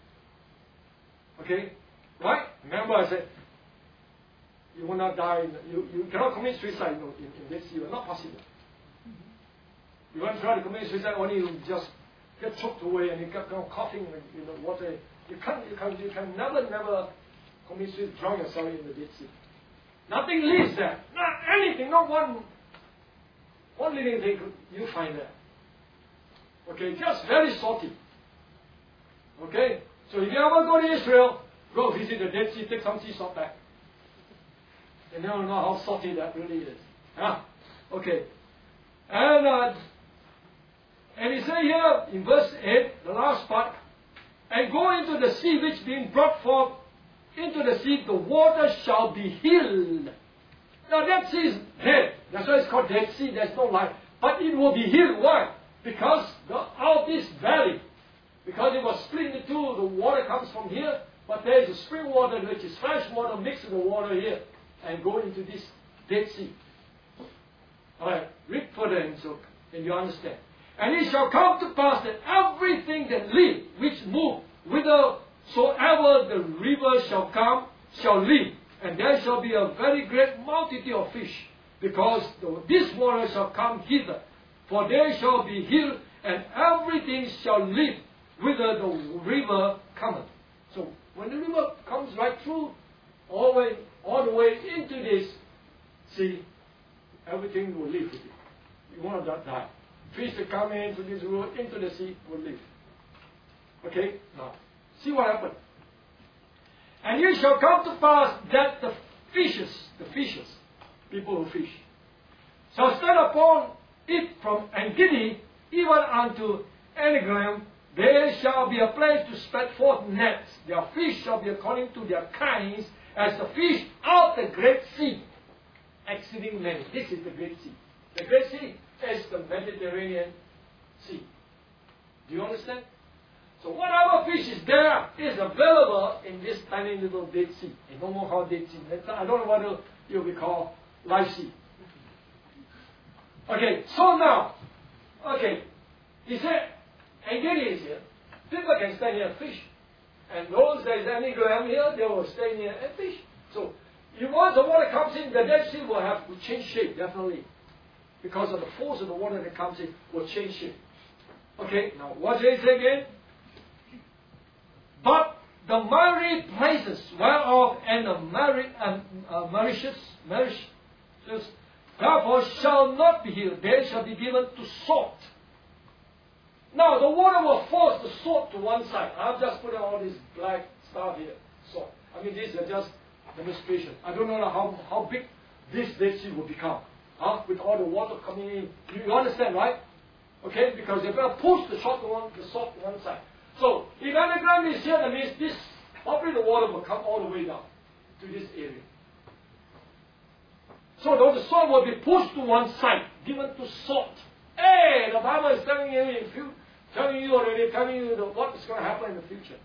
Okay? Right? Remember I said, you will not die. In the, you, you cannot commit suicide in, in, in Dead Sea. It's not possible. You want to try to commit suicide, only you just get choked away and you get you know, coughing in the water. You can't, you can, you can never, never commit suicide, drown yourself in the Dead Sea. Nothing lives there. Not anything, not one, one living thing could you find there. Okay, just very salty. Okay, so if you ever go to Israel, go visit the Dead Sea, take some sea salt back. And you don't know how salty that really is. Huh? Okay. And uh, and he said here in verse eight, the last part, and go into the sea which being brought forth into the sea, the water shall be healed. Now that sea is dead. That's why it's called Dead Sea. There's no life. But it will be healed. Why? Because the, out of this valley, because it was split into two, the water comes from here, but there is a spring water which is fresh water mixed with the water here and go into this Dead Sea. Alright, read further and so and you understand. And it shall come to pass that everything that live, which move, whithersoever the river shall come, shall live. And there shall be a very great multitude of fish, because the, this water shall come hither. For they shall be healed, and everything shall live, whither the river cometh. So, when the river comes right through, all the way, all the way into this sea, everything will live with it. You will not die. Fish that come into this river, into the sea, will live. Okay? Now, see what happened. And it shall come to pass that the fishes, the fishes, people who fish, shall stand upon it from Engedi even unto Eneglaim. There shall be a place to spread forth nets. Their fish shall be according to their kinds, as the fish of the great sea, exceeding many. This is the great sea. The great sea is the Mediterranean Sea. Do you understand? So whatever fish is there is available in this tiny little Dead Sea. I don't know how Dead Sea. I don't know what it will be called Life Sea. Okay, so now, okay, he said, Engedi is here. People can stay here and fish. And those there is any gram here, they will stay here and fish. So, if once the water comes in, the Dead Sea will have to change shape, definitely. Because of the force of the water that comes in, will change shape. Okay, now what did he say again? But the miry places whereof and the miry, um, uh, Mauritius, Mauritius, therefore shall not be healed. They shall be given to salt. Now the water will force the salt to one side. I've just put all this black stuff here, salt. I mean, these are just demonstration. I don't know how, how big this Dead Sea will become. Huh? With all the water coming in. You, you understand, right? Okay? Because they're going to push the salt to one, the salt to one side. So, if underground is here, that means this, probably the water will come all the way down to this area. So, though the salt will be pushed to one side, given to salt. Hey, the Bible is telling you, in few, telling you already, telling you the, what is going to happen in the future.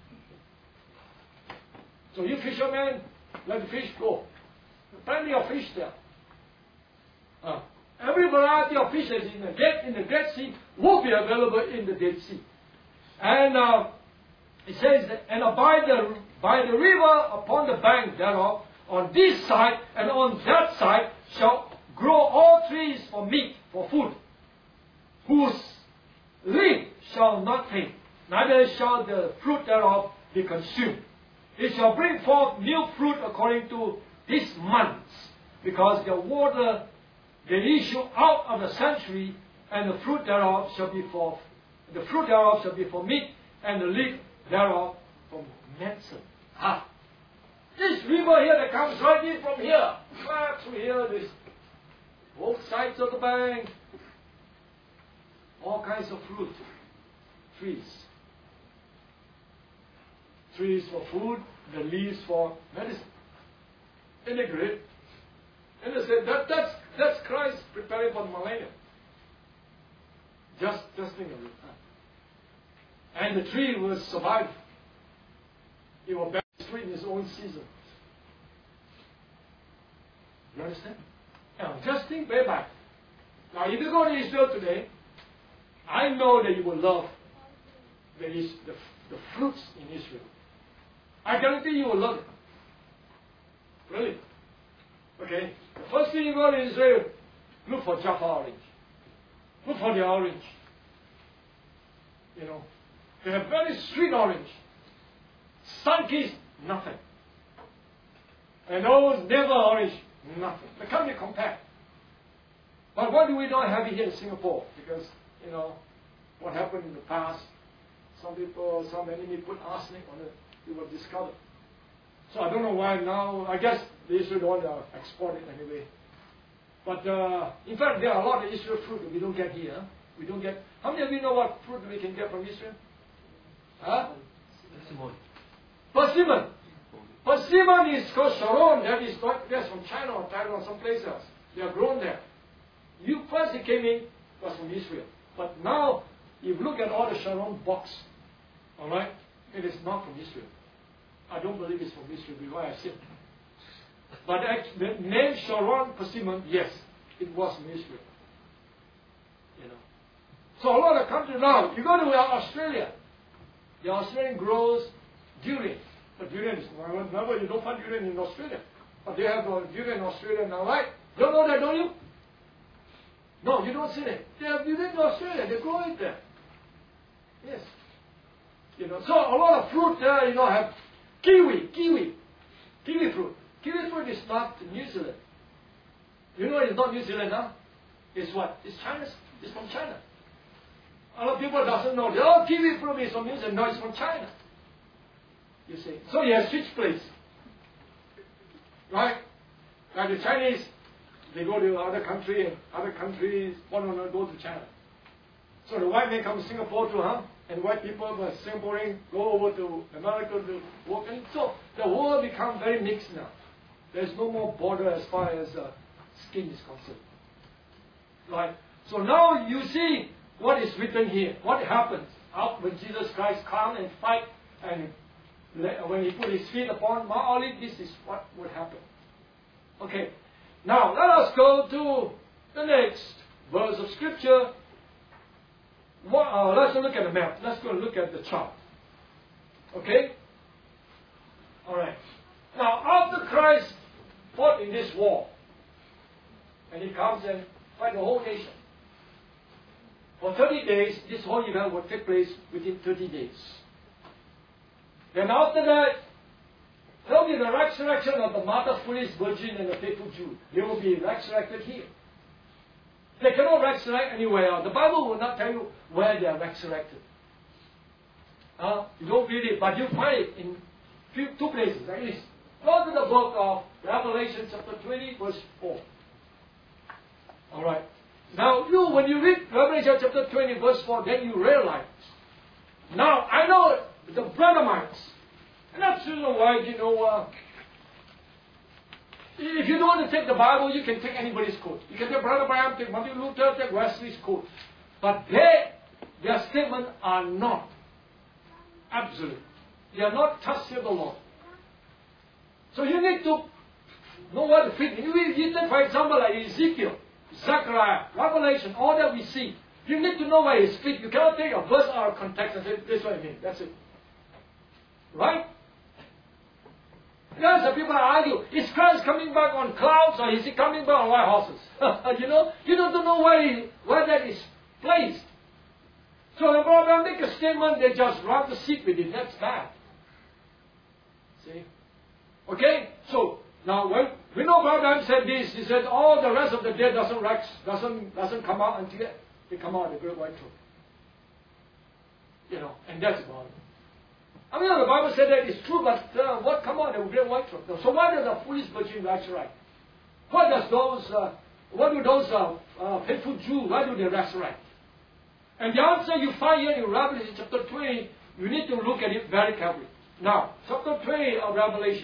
So, you fishermen, let the fish go. Plenty of fish there. Uh, every variety of fishes in the Dead, in the Dead Sea will be available in the Dead Sea. And uh, it says, that, and by the, by the river upon the bank thereof, on this side and on that side shall grow all trees for meat, for food, whose leaf shall not faint, neither shall the fruit thereof be consumed. It shall bring forth new fruit according to his months, because the water they issue out of the sanctuary, and the fruit thereof shall be for the fruit thereof shall be for meat, and the leaf thereof for medicine. Ah, this river here that comes right in from here, right through here, this both sides of the bank, all kinds of fruit, trees, trees for food, the leaves for medicine. Isn't it great? And they said that that's that's Christ preparing for the millennium. Just just think of it. And the tree will survive. It will bear its fruit in its own season. You understand? Now just think way back. Now if you go to Israel today, I know that you will love the, the, the fruits in Israel. I guarantee you will love it. Really. Okay? The first thing you go to Israel, look for Jaffa orange. Look for the orange. You know, they have very sweet orange. Sun-kissed, nothing. And those never orange, nothing. They can't be compared. But why do we not have it here in Singapore? Because, you know, what happened in the past. Some people, some enemy put arsenic on it. It was discovered. So I don't know why now. I guess the Israel don't want to export it anyway. But uh, in fact, there are a lot of Israel fruit that we don't get here. We don't get. How many of you know what fruit we can get from Israel? Huh? Persimmon. Persimmon. Persimmon is called Sharon. That is not, that's from China or Taiwan or someplace else. They are grown there. You first it came in was from Israel. But now, if you look at all the Sharon box, alright, it is not from Israel. I don't believe it's from Israel, because why I said. But the name Sharon persimmon, yes, it was from Israel. You know. So a lot of countries now, you go to Australia, the Australian grows durian. But durian is, remember, you don't find durian in Australia. But they have durian in Australia now, right? You don't know that, don't you? No, you don't see it. They have durian in Australia, they grow it there. Yes. You know, so a lot of fruit there, you know, have kiwi, kiwi, kiwi fruit. Kiwi fruit is not New Zealand. You know it's not New Zealand, huh? It's what? It's China. It's from China. A lot of people doesn't know. Oh, kiwi fruit is from New Zealand. No, it's from China. You see. So you have switch place. Right? Like the Chinese, they go to other country and other countries want to go to China. So the white man comes to Singapore too, huh? And white people, the Singaporean, go over to America to work. And so the world becomes very mixed now. There's no more border as far as uh, skin is concerned. Right? So now you see what is written here. What happens out when Jesus Christ come and fight, and when he put his feet upon Mount Olive, this is what would happen. Okay. Now let us go to the next verse of Scripture. What, uh, let's look at the map. Let's go and look at the chart. Okay? Alright. Now, after Christ fought in this war, and he comes and fight the whole nation, for thirty days, this whole event will take place within thirty days. Then after that, there will be the resurrection of the martyr, foolish virgin, and the faithful Jew. They will be resurrected here. They cannot resurrect anywhere else. The Bible will not tell you where they are resurrected. Uh, you don't read it, but you find it in few, two places at least. Go to the book of Revelation chapter twenty, verse four. Alright. Now, you, when you read Revelation chapter twenty, verse four, then you realize. Now, I know the Branhamites, and that's the reason why, you know, uh, if you don't want to take the Bible, you can take anybody's quote. You can take Brother Branham, take Martin Luther, take Wesley's quote. But they, their statements are not absolute. They are not thus saith the Lord. So you need to know what to fit. You, you take, for example, like Ezekiel, Zechariah, Revelation, all that we see. You need to know where it's fit. You cannot take a verse out of context and say, this is what I mean. That's it. Right? There's the people argue, is Christ coming back on clouds or is he coming back on white horses? you know, you don't know where, he, where that is placed. So the problem, make a statement, they just run the seat with it. That's bad. See? Okay? So, now when we know Abraham said this, he said all the rest of the dead doesn't rex, doesn't doesn't come out until they come out of the great white throne. You know, and that's about it. I mean, the Bible said that it's true, but uh, what come out of the great white throne? So why does the foolish virgin resurrect? What does those, uh, what do those uh, uh, faithful Jews, why do they resurrect? And the answer you find here in Revelation chapter twenty, you need to look at it very carefully. Now, chapter twenty of Revelation.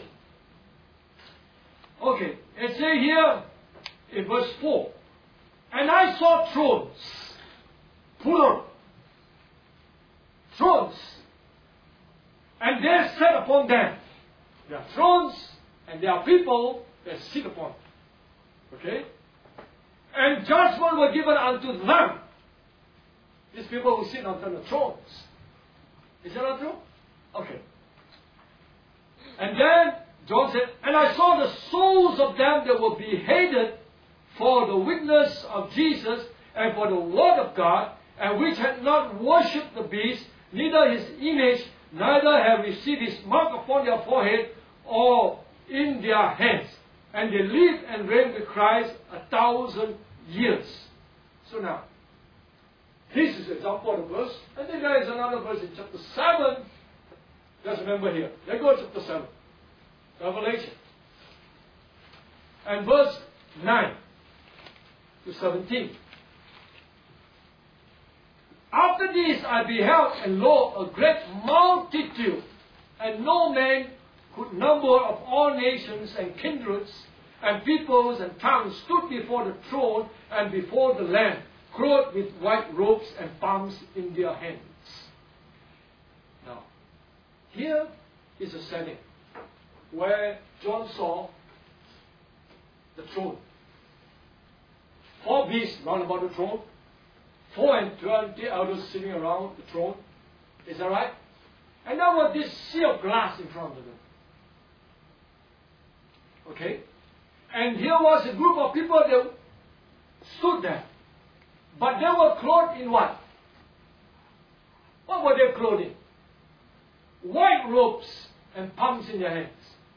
Okay, it says here in verse four, and I saw thrones, plural, thrones, and they sat upon them. There are thrones, and there are people that sit upon them. Okay? And judgment was given unto them. These people who sit on the thrones. Is that not true? Okay. And then John said, and I saw the souls of them that were beheaded for the witness of Jesus and for the word of God, and which had not worshipped the beast, neither his image, neither have received his mark upon their forehead or in their hands. And they lived and reigned with Christ a thousand years. So now, This is an example of the verse. And then there is another verse in chapter seven. Just remember here. Let's go to chapter seven. Revelation. And verse nine to seventeen. After this I beheld, and lo, a great multitude, and no man could number, of all nations and kindreds and peoples and tongues, stood before the throne and before the Lamb, clothed with white robes and palms in their hands. Now, here is a setting where John saw the throne. Four beasts round about the throne. Four and twenty elders sitting around the throne. Is that right? And now was this sea of glass in front of them. Okay? And here was a group of people that stood there. But they were clothed in what? What were they clothed in? White robes and palms in their hands.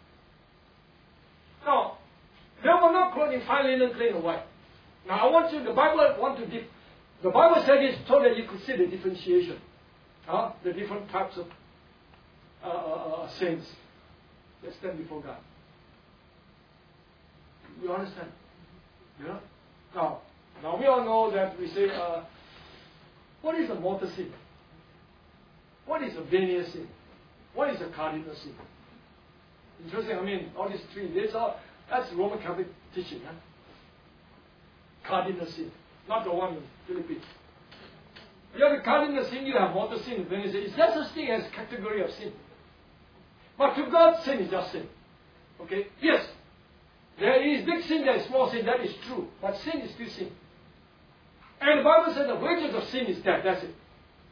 Now, they were not clothed in fine linen, clean and white. Now, I want you, the Bible want to dip. The Bible said this so that you could see the differentiation. Huh? The different types of uh, uh, uh, saints that stand before God. You understand? Yeah? Now, now we all know that we say, uh, what is a mortal sin? What is a venial sin? What is a cardinal sin? Interesting, I mean, all these three, these are, that's Roman Catholic teaching. Huh? Cardinal sin, not the one in Philippines. You have a cardinal sin, you have mortal sin, venial sin. Is there such thing as category of sin? But to God, sin is just sin. Okay? Yes. There is big sin, there is small sin, that is true. But sin is still sin. And the Bible says the wages of sin is death, that's it.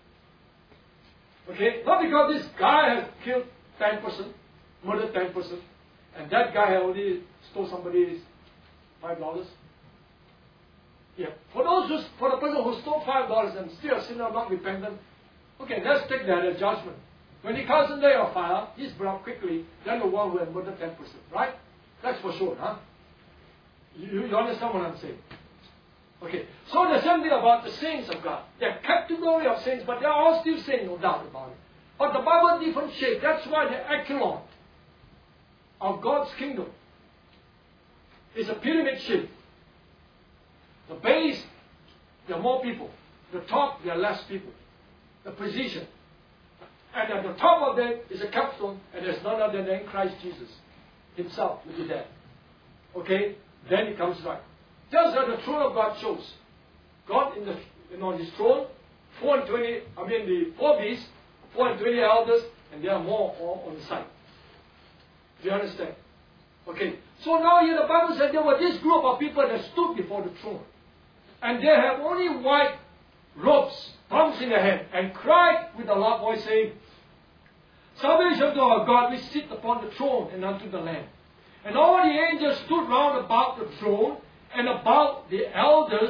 Okay? Not because this guy has killed ten person, murdered ten person, and that guy has only stole somebody's five dollars. Yeah. For those who, for the person who stole five dollars and still a sinner not repentant, okay, let's take that as judgment. When he comes in there of fire, he's brought quickly than the one who had murdered ten person, right? That's for sure, huh? You, you understand what I'm saying? Okay, so the same thing about the saints of God. They're category of saints, but they're all still saints, no doubt about it. But the Bible differentiates. That's why the echelon of God's kingdom is a pyramid shape. The base, there are more people. The top, there are less people. The position. And at the top of that is a capstone, and there's none other than Christ Jesus himself will be there. Okay? Then it comes right. Just as the throne of God shows. God in the in on his throne, four and twenty, I mean the four beasts, four and twenty elders, and there are more all on the side. Do you understand? Okay. So now here the Bible said there were this group of people that stood before the throne. And they have only white robes, palms in their hand, and cried with a loud voice, saying, Salvation to our God, which sit upon the throne and unto the Lamb. And all the angels stood round about the throne and about the elders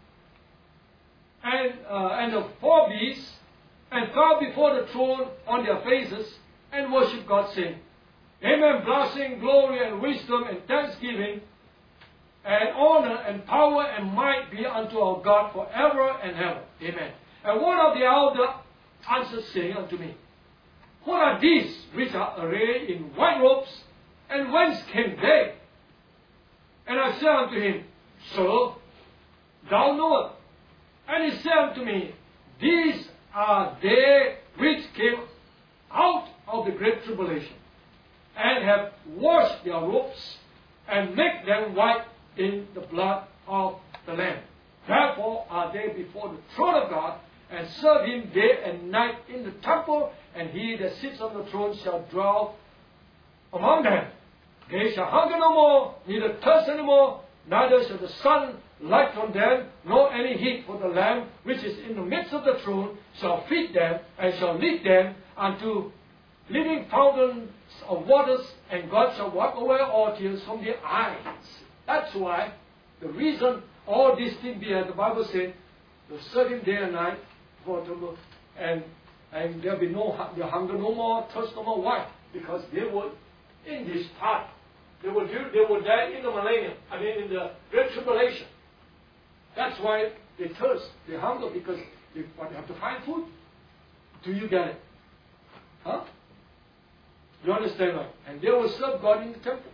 and, uh, and the four beasts, and fell before the throne on their faces and worshipped God, saying, Amen, blessing, glory, and wisdom, and thanksgiving, and honor, and power, and might be unto our God forever and ever. Amen. And one of the elders answered, saying unto me, What are these which are arrayed in white robes, and whence came they? And I said unto him, Sir, thou knowest. And he said unto me, These are they which came out of the great tribulation, and have washed their robes, and make them white in the blood of the Lamb. Therefore are they before the throne of God, and serve him day and night in the temple, and he that sits on the throne shall dwell among them. They shall hunger no more, neither thirst any more, neither shall the sun light on them, nor any heat, for the Lamb which is in the midst of the throne shall feed them, and shall lead them unto living fountains of waters, and God shall wipe away all tears from their eyes. That's why, the reason all these things be, as the Bible said, they'll serve him day and night, for and and there'll be no there'll hunger no more, thirst no more. Why? Because they were in this part. They were they were there in the millennium. I mean, in the great tribulation. That's why they thirst, they hunger, because You, what, you have to find food. Do you get it? Huh? You understand, right? And they will serve God in the temple.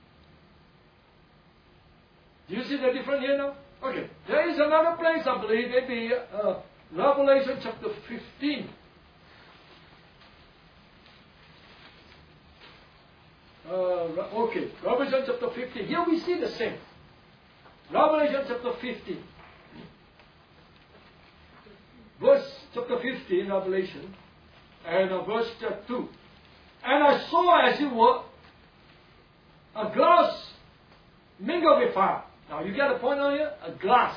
Do you see the difference here now? Okay. There is another place, I believe, maybe uh, Revelation chapter fifteen. Uh, okay, Revelation chapter fifteen. Here we see the same. Revelation chapter fifteen. Verse chapter fifteen, Revelation, and uh, verse two. And I saw as it were a glass mingled with fire. Now you get the point on here? A glass.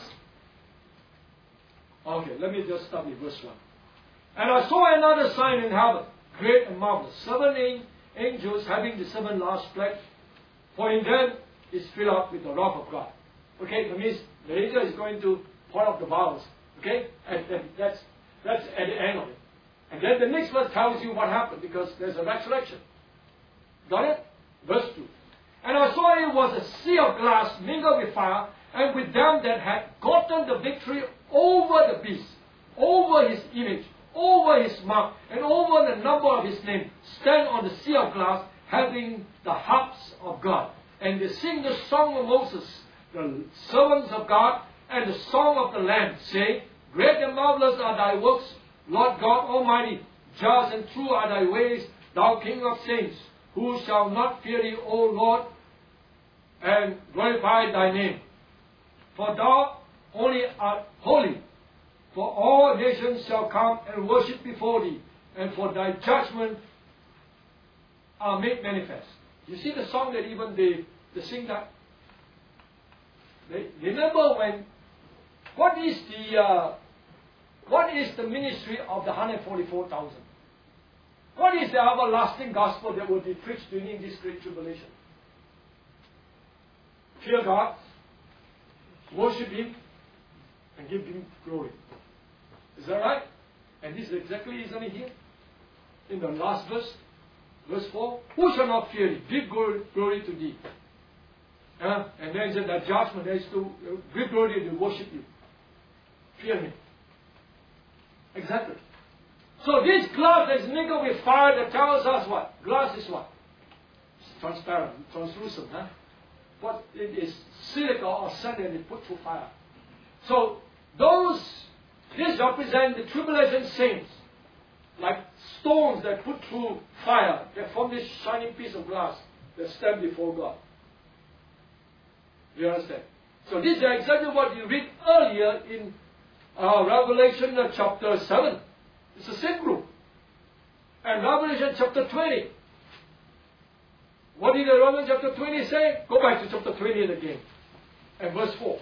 Okay, let me just start with verse one. And I saw another sign in heaven, great and marvelous, seven angels having the seven last plagues, for in them is filled up with the wrath of God. Okay, that means the angel is going to pour out the vials. Okay, and, and that's that's at the end of it. And then the next verse tells you what happened, because there's a resurrection. Got it? Verse two. And I saw it was a sea of glass mingled with fire, and with them that had gotten the victory over the beast, over his image, over his mark, and over the number of his name, stand on the sea of glass, having the harps of God. And they sing the song of Moses, the servants of God, and the song of the Lamb, saying, Great and marvelous are thy works, Lord God Almighty. Just and true are thy ways, thou King of saints. Who shall not fear thee, O Lord, and glorify thy name? For thou only art holy. For all nations shall come and worship before thee, and for thy judgment are made manifest. You see the song that even they, they sing that? They, remember when, what is the, uh, what is the ministry of the one hundred forty-four thousand? What is the everlasting gospel that will be preached during this great tribulation? Fear God, worship Him, and give Him glory. Is that right? And this is exactly, isn't it here? In the last verse, verse four, who shall not fear Thee? Give glory, glory to Thee. Uh, and then it said that judgment is to uh, give glory to worship You. Fear Him. Exactly. So this glass is mingled with fire that tells us what? Glass is what? It's transparent, translucent, huh? What it is silica or sand that is put through fire. So those, this represent the tribulation saints, like stones that put through fire, that form this shining piece of glass that stand before God. Do you understand? So this is exactly what you read earlier in uh, Revelation uh, chapter seven. It's the same group. And Revelation chapter twenty. What did the Revelation chapter twenty say? Go back to chapter twenty again. And verse four.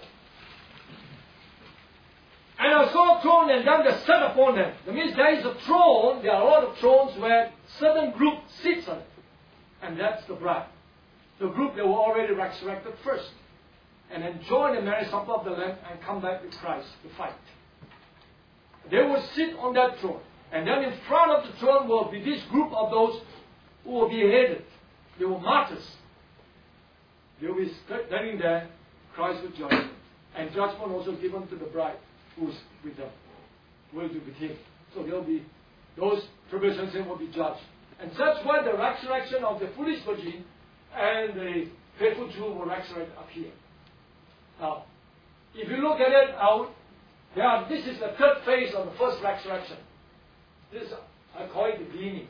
And I saw a throne and them that sat upon them. That means there is a throne, there are a lot of thrones where certain group sits on it. And that's the bride. The group that were already resurrected first. And then join the marriage supper of the Lamb and come back with Christ to fight. They will sit on that throne. And then in front of the throne will be this group of those who will be beheaded. They were martyrs. They will be standing there. Christ will join them. And judgment also given to the bride who's with them. Who will be with Him. So there will be, those tribulation saints will be judged. And that's why the resurrection of the foolish virgin and the faithful Jew will resurrect up here. Now, if you look at it out, yeah, this is the third phase of the first resurrection. This, I call it the gleanings.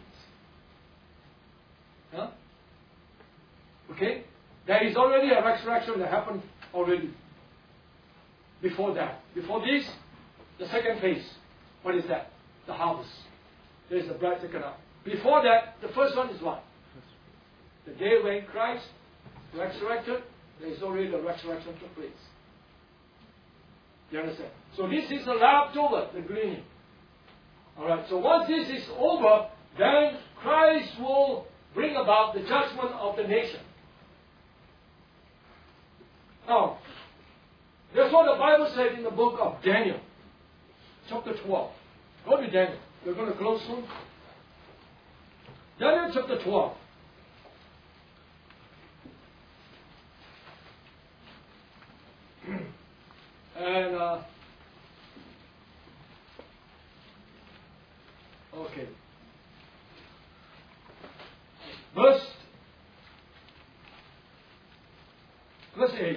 Huh? Okay? There is already a resurrection that happened already. Before that. Before this, the second phase. What is that? The harvest. There is the bride taken up. Before that, the first one is what? The day when Christ resurrected, there is already the resurrection took place. You understand? So this is the leftover, the gleaning. Alright, so once this is over, then Christ will bring about the judgment of the nation. Now, that's what the Bible said in the book of Daniel, chapter twelve. Go to Daniel. We're going to close soon. Daniel chapter twelve. And uh,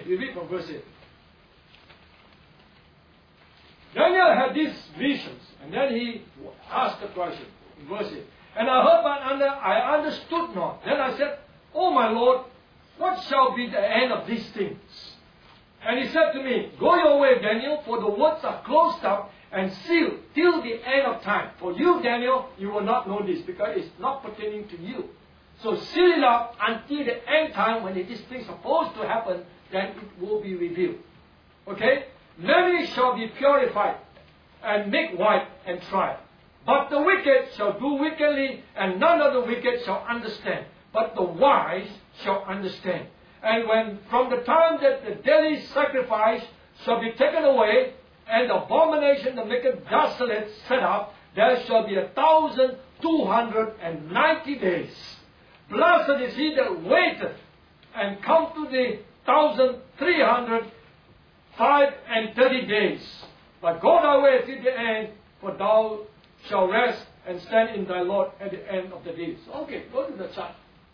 eight. We read from verse eight. Daniel had these visions, and then he asked the question in verse eight. And I heard but under, I understood not. Then I said, O my Lord, what shall be the end of these things? And he said to me, Go your way, Daniel, for the words are closed up and sealed till the end of time. For you, Daniel, you will not know this, because it's not pertaining to you. So seal it up until the end time, when these things are supposed to happen, then it will be revealed. Okay? Many shall be purified, and make white, and tried. But the wicked shall do wickedly, and none of the wicked shall understand. But the wise shall understand. And when from the time that the daily sacrifice shall be taken away, and the abomination that maketh desolate set up, there shall be a thousand two hundred and ninety days. Blessed is he that waiteth, and come to the thousand three hundred five and thirty days. But go thy way till the end, for thou shalt rest and stand in thy Lord at the end of the days. Okay, go to the chart.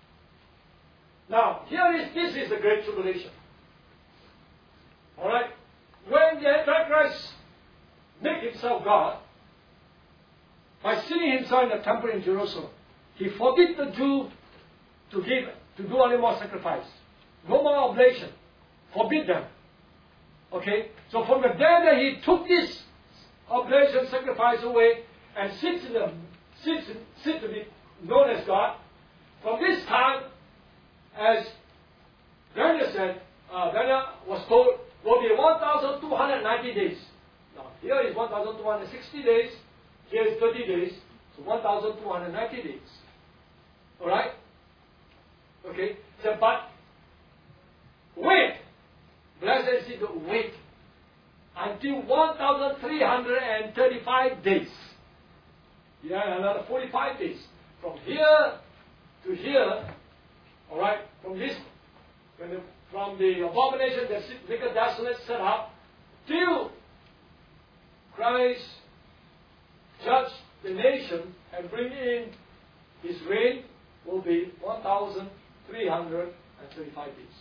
Now, here is, this is the Great Tribulation. Alright? When the Antichrist make himself God, by seeing himself in the temple in Jerusalem, he forbid the Jew to give, to do any more sacrifice. No more oblation. Forbid them. Okay? So from the day that he took this oblation sacrifice away and sits in the, sits, sits to be known as God, from this time, as Daniel said, uh, Daniel was told, will be one thousand two hundred ninety days. Now, here is one thousand two hundred sixty days, here is thirty days, so one thousand two hundred ninety days. Alright? Okay? So, but, wait! Blessed is he that wait until one thousand three hundred thirty-five days. Yeah, another forty-five days. From here to here, alright, from this, when the, from the abomination that wicked desolate set up, till Christ judge the nation and bring in his reign, will be one thousand three hundred thirty-five days.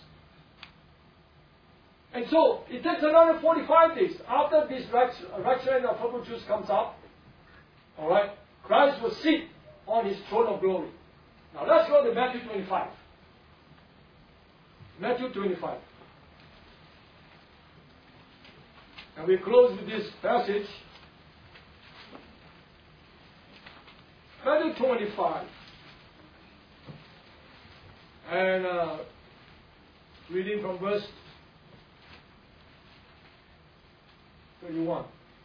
And so, it takes another forty-five days. After this rapture and of purple Jews comes up, alright, Christ will sit on his throne of glory. Now let's go to Matthew twenty-five. Matthew twenty-five. And we close with this passage. Matthew twenty-five. And uh, reading from verse thirty-one.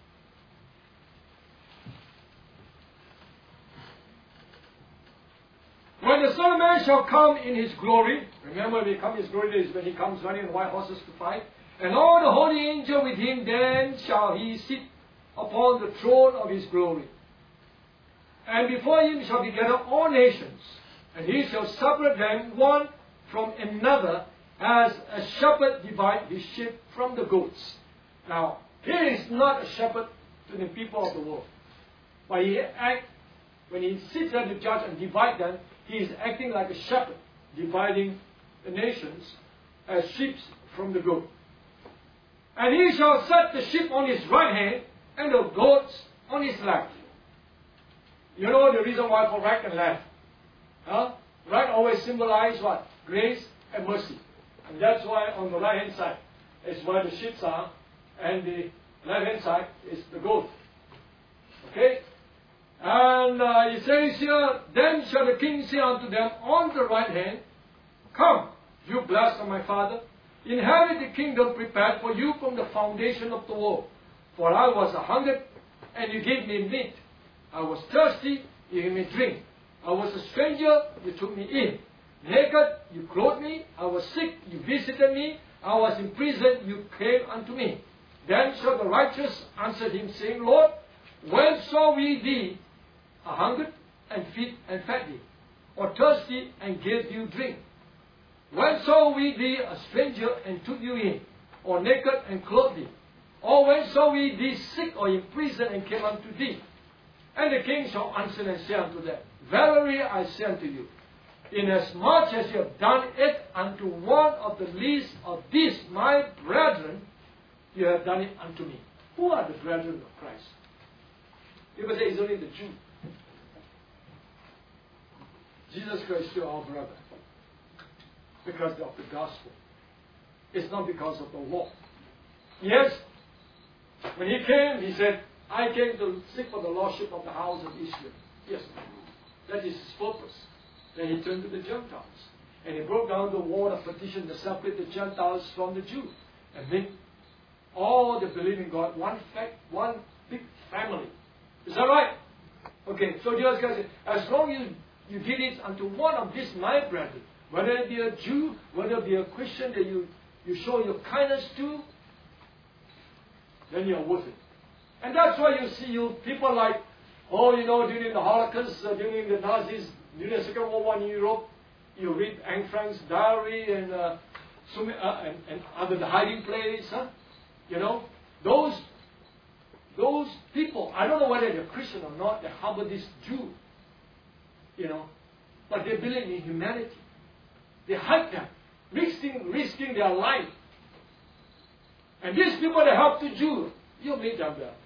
When the Son of Man shall come in his glory, remember when he comes in his glory is when he comes riding on white horses to fight, and all the holy angels with him, then shall he sit upon the throne of his glory. And before him shall be gathered all nations, and he shall separate them one from another, as a shepherd divides his sheep from the goats. Now, he is not a shepherd to the people of the world, but he acts, when he sits there to judge and divide them, he is acting like a shepherd, dividing the nations as sheep from the goat. And he shall set the sheep on his right hand, and the goats on his left. You know the reason why for right and left? Huh? Right always symbolizes what? Grace and mercy. And that's why on the right hand side is where the sheep are, and the left hand side is the goat. Okay? And uh, it says here, then shall the king say unto them on the right hand, Come, you blessed of my Father, inherit the kingdom prepared for you from the foundation of the world. For I was a hungered, and you gave me meat. I was thirsty, you gave me drink. I was a stranger, you took me in. Naked, you clothed me. I was sick, you visited me. I was in prison, you came unto me. Then shall the righteous answer him, saying, Lord, when saw we thee a hungered, and feed and fed thee, or thirsty, and gave you drink? When saw we thee a stranger, and took you in, or naked, and clothed thee? Or when saw we thee sick, or in prison, and came unto thee? And the king shall answer and say unto them, Verily I say unto you, Inasmuch as you have done it unto one of the least of these, my brethren, you have done it unto me. Who are the brethren of Christ? People say it's only the Jew. Jesus Christ is still our brother because of the gospel. It's not because of the law. Yes, when he came, he said, I came to seek for the lordship of the house of Israel. Yes, that is his purpose. Then he turned to the Gentiles. And he broke down the wall of partition to separate the Gentiles from the Jews. And make all the believing God one fact, one big family. Is that right? Okay, so Jesus Christ said, as long as you, you did it unto one of these my brethren, whether it be a Jew, whether it be a Christian that you, you show your kindness to, then you are worth it. And that's why you see you people like, oh, you know, during the Holocaust, uh, during the Nazis, during the Second World War in Europe, you read Anne Frank's diary and, uh, uh, and, and under the hiding place, huh? You know, those those people, I don't know whether they're Christian or not, they harbor this Jew, you know, but they believe in humanity. They hide them, risking, risking their life. And these people that help the Jew, you meet them there.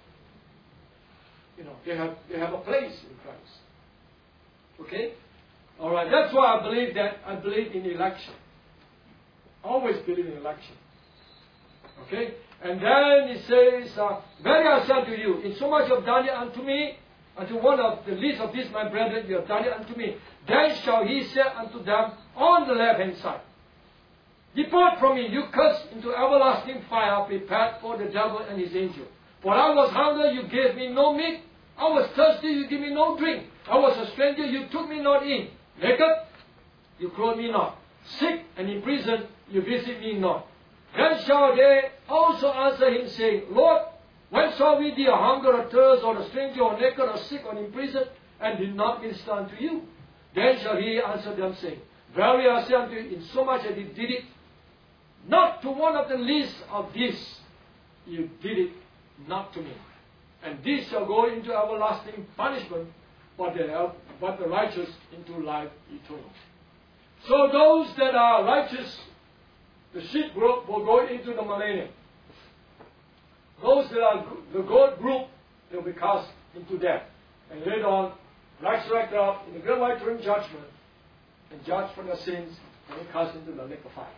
You know, they have they have a place in Christ. Okay? Alright, that's why I believe that I believe in election. I always believe in election. Okay? And then it says, uh, Verily I say unto you, in so much you have done it unto me, unto one of the least of these my brethren, you have done it unto me. Then shall he say unto them on the left hand side, Depart from me, you cursed, into everlasting fire prepared for the devil and his angel. For I was hungry, you gave me no meat. I was thirsty, you gave me no drink. I was a stranger, you took me not in. Naked, you clothed me not. Sick and in prison, you visit me not. Then shall they also answer him, saying, Lord, when saw we thee a hunger or thirst, or a stranger, or naked, or sick, or in prison, and did not minister unto you? Then shall he answer them, saying, Verily I say unto you, in so much as you did it, not to one of the least of these, you did it not to me. And these shall go into everlasting punishment, but the, but the righteous into life eternal. So those that are righteous, the sheep group, will go into the millennium. Those that are the goat group, they will be cast into death. And later on, resurrected up in the great white throne judgment, and judged for their sins, and be cast into the lake of fire.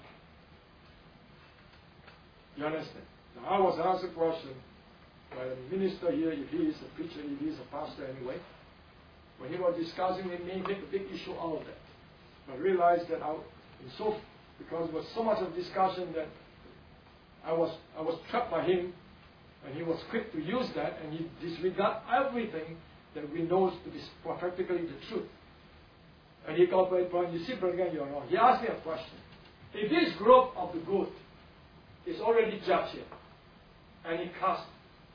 You understand? Now, I was asked a question by a minister here, if he is a preacher, if he is a pastor anyway, when he was discussing with me, make a big issue out of that. I realized that I, in so, because there was so much of discussion that I was, I was trapped by him, and he was quick to use that, and he disregarded everything that we know to be practically the truth. And he got very point, you see, Brother Gang, you're wrong. He asked me a question. If this group of the good is already judged here, and he cast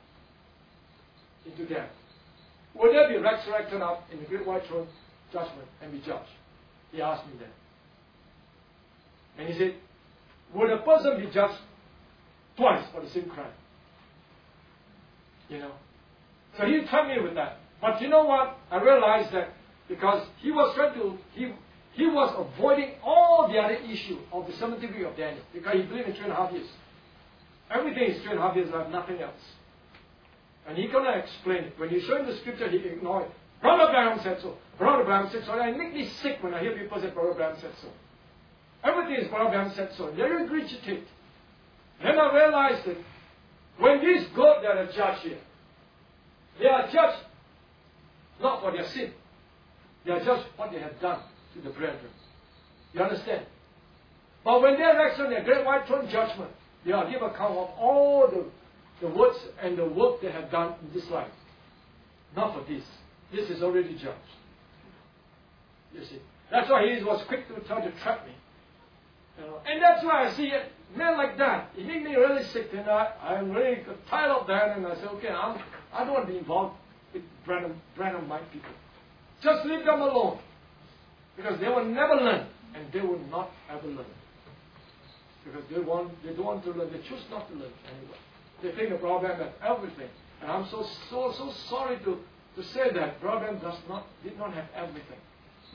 into death, will they be resurrected up in the great white throne judgment and be judged? He asked me that. And he said, would a person be judged twice for the same crime? You know? So he tried me with that. But you know what? I realized that because he was trying to, he, he was avoiding all the other issue of the seventh degree of Daniel, because he believed in three and a half years. Everything is three and a half years, like nothing else. And he cannot explain it. When you show him the scripture, he ignored it. Brother Branham said so. Brother Branham said so. And it makes me sick when I hear people say Brother Branham said so. Everything is Brother Branham said so. They regurgitate. Then I realized that when these God that are judged here, they are judged not for their sin. They are judged what they have done to the brethren. You understand? But when they rest on their great white throne judgment, they are given account of all the, the words and the work they have done in this life. Not for this. This is already judged. You see. That's why he was quick to try to trap me. You know? And that's why I see it, men like that. It made me really sick. And I, I'm really tired of that. And I said, okay, I'm, I don't want to be involved with Branham, Branham Mike people. Just leave them alone. Because they will never learn. And they will not ever learn. Because they want, they don't want to learn. They choose not to learn anyway. They think of Brother Branham has everything. And I'm so, so, so sorry to, to say that Brother Branham does not, did not have everything.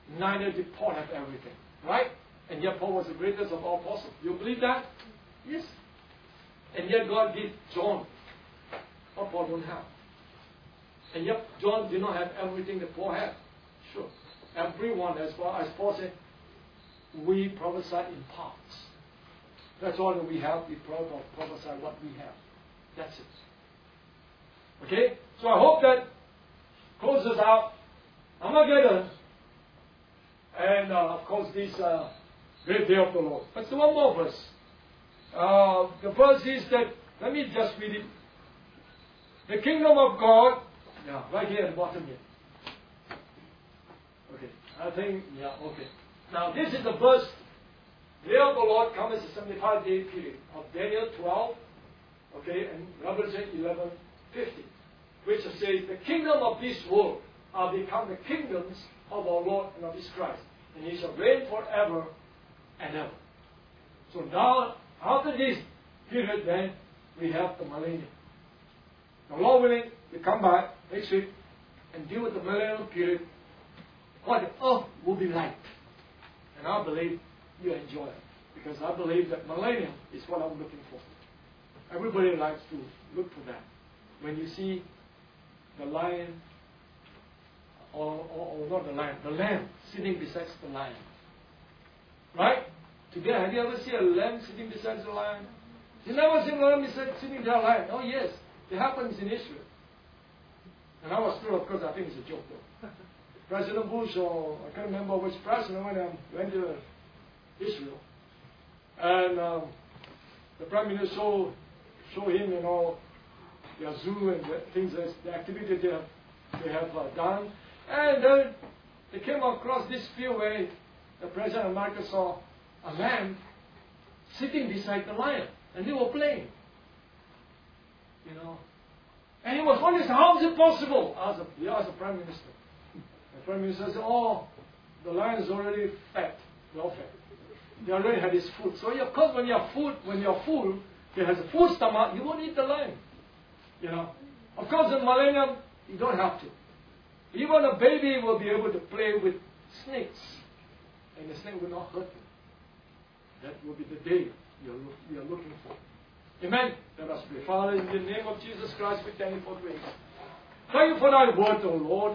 neither did Paul have everything. Right? And yet Paul was the greatest of all apostles. You believe that? Yes. And yet God gave John what Paul don't have. And yet John did not have everything that Paul had. Sure. Everyone, as far as Paul said, we prophesy in parts. That's all that we have. We prophesy what we have. That's it. Okay? So I hope that closes out Armageddon and uh, of course this uh, great day of the Lord. But still one more verse. Uh, the verse is that, let me just read it. The kingdom of God, yeah, right here at the bottom here. Okay, I think, yeah, okay. Now this is the verse, the day of the Lord comes as a seventy-five day period of Daniel twelve, okay, and Revelation eleven fifty, which says, the kingdom of this world are become the kingdoms of our Lord and of His Christ, and He shall reign forever and ever. So now, after this period, then we have the millennium. The Lord willing, we come back next week and deal with the millennial period. What the earth will be like. And I believe you enjoy it. Because I believe that millennium is what I'm looking for. Everybody likes to look for that. When you see the lion, or, or, or not the lion, the lamb sitting beside the lion. Right? Today, have you ever seen a lamb sitting beside the lion? You never seen a lamb beside, sitting beside a lion? Oh yes, it happens in Israel. And I was thrilled because I think it's a joke though. President Bush, or I can't remember which president, when I went to Israel, and um, the Prime Minister showed show him, you know, their zoo and the things, that, the activity they have, they have uh, done. And then they came across this field where the President of America saw a man sitting beside the lion, and they were playing. You know. And he was wondering, how is it possible? Asked the, he asked the Prime Minister. The Prime Minister said, oh, the lion is already fat, well fed. They already had his food. So of course when you're food, when you're full, he has a full stomach, you won't eat the lion. You know. Of course in millennium, you don't have to. Even a baby will be able to play with snakes. And the snake will not hurt you. That will be the day you're, look, you're looking for. Amen. Let us pray. Father, in the name of Jesus Christ, we thank you for grace. Thank you for thy word, O Lord.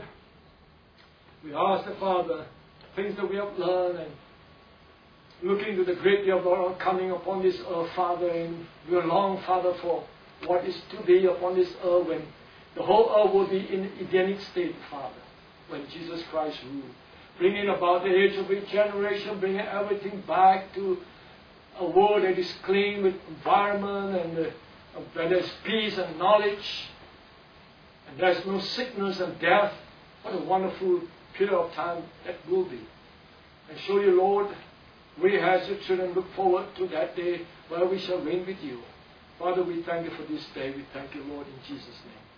We ask the Father, things that we have learned, and looking to the great day of the Lord coming upon this earth, Father, and we long, Father, for what is to be upon this earth, when the whole earth will be in Edenic state, Father, when Jesus Christ rules. Bringing about the age of regeneration, bringing everything back to a world that is clean with environment, and uh, where there's peace and knowledge, and there's no sickness and death. What a wonderful period of time that will be. And show you, Lord, we as your children look forward to that day where we shall reign with you. Father, we thank you for this day. We thank you, Lord, in Jesus' name.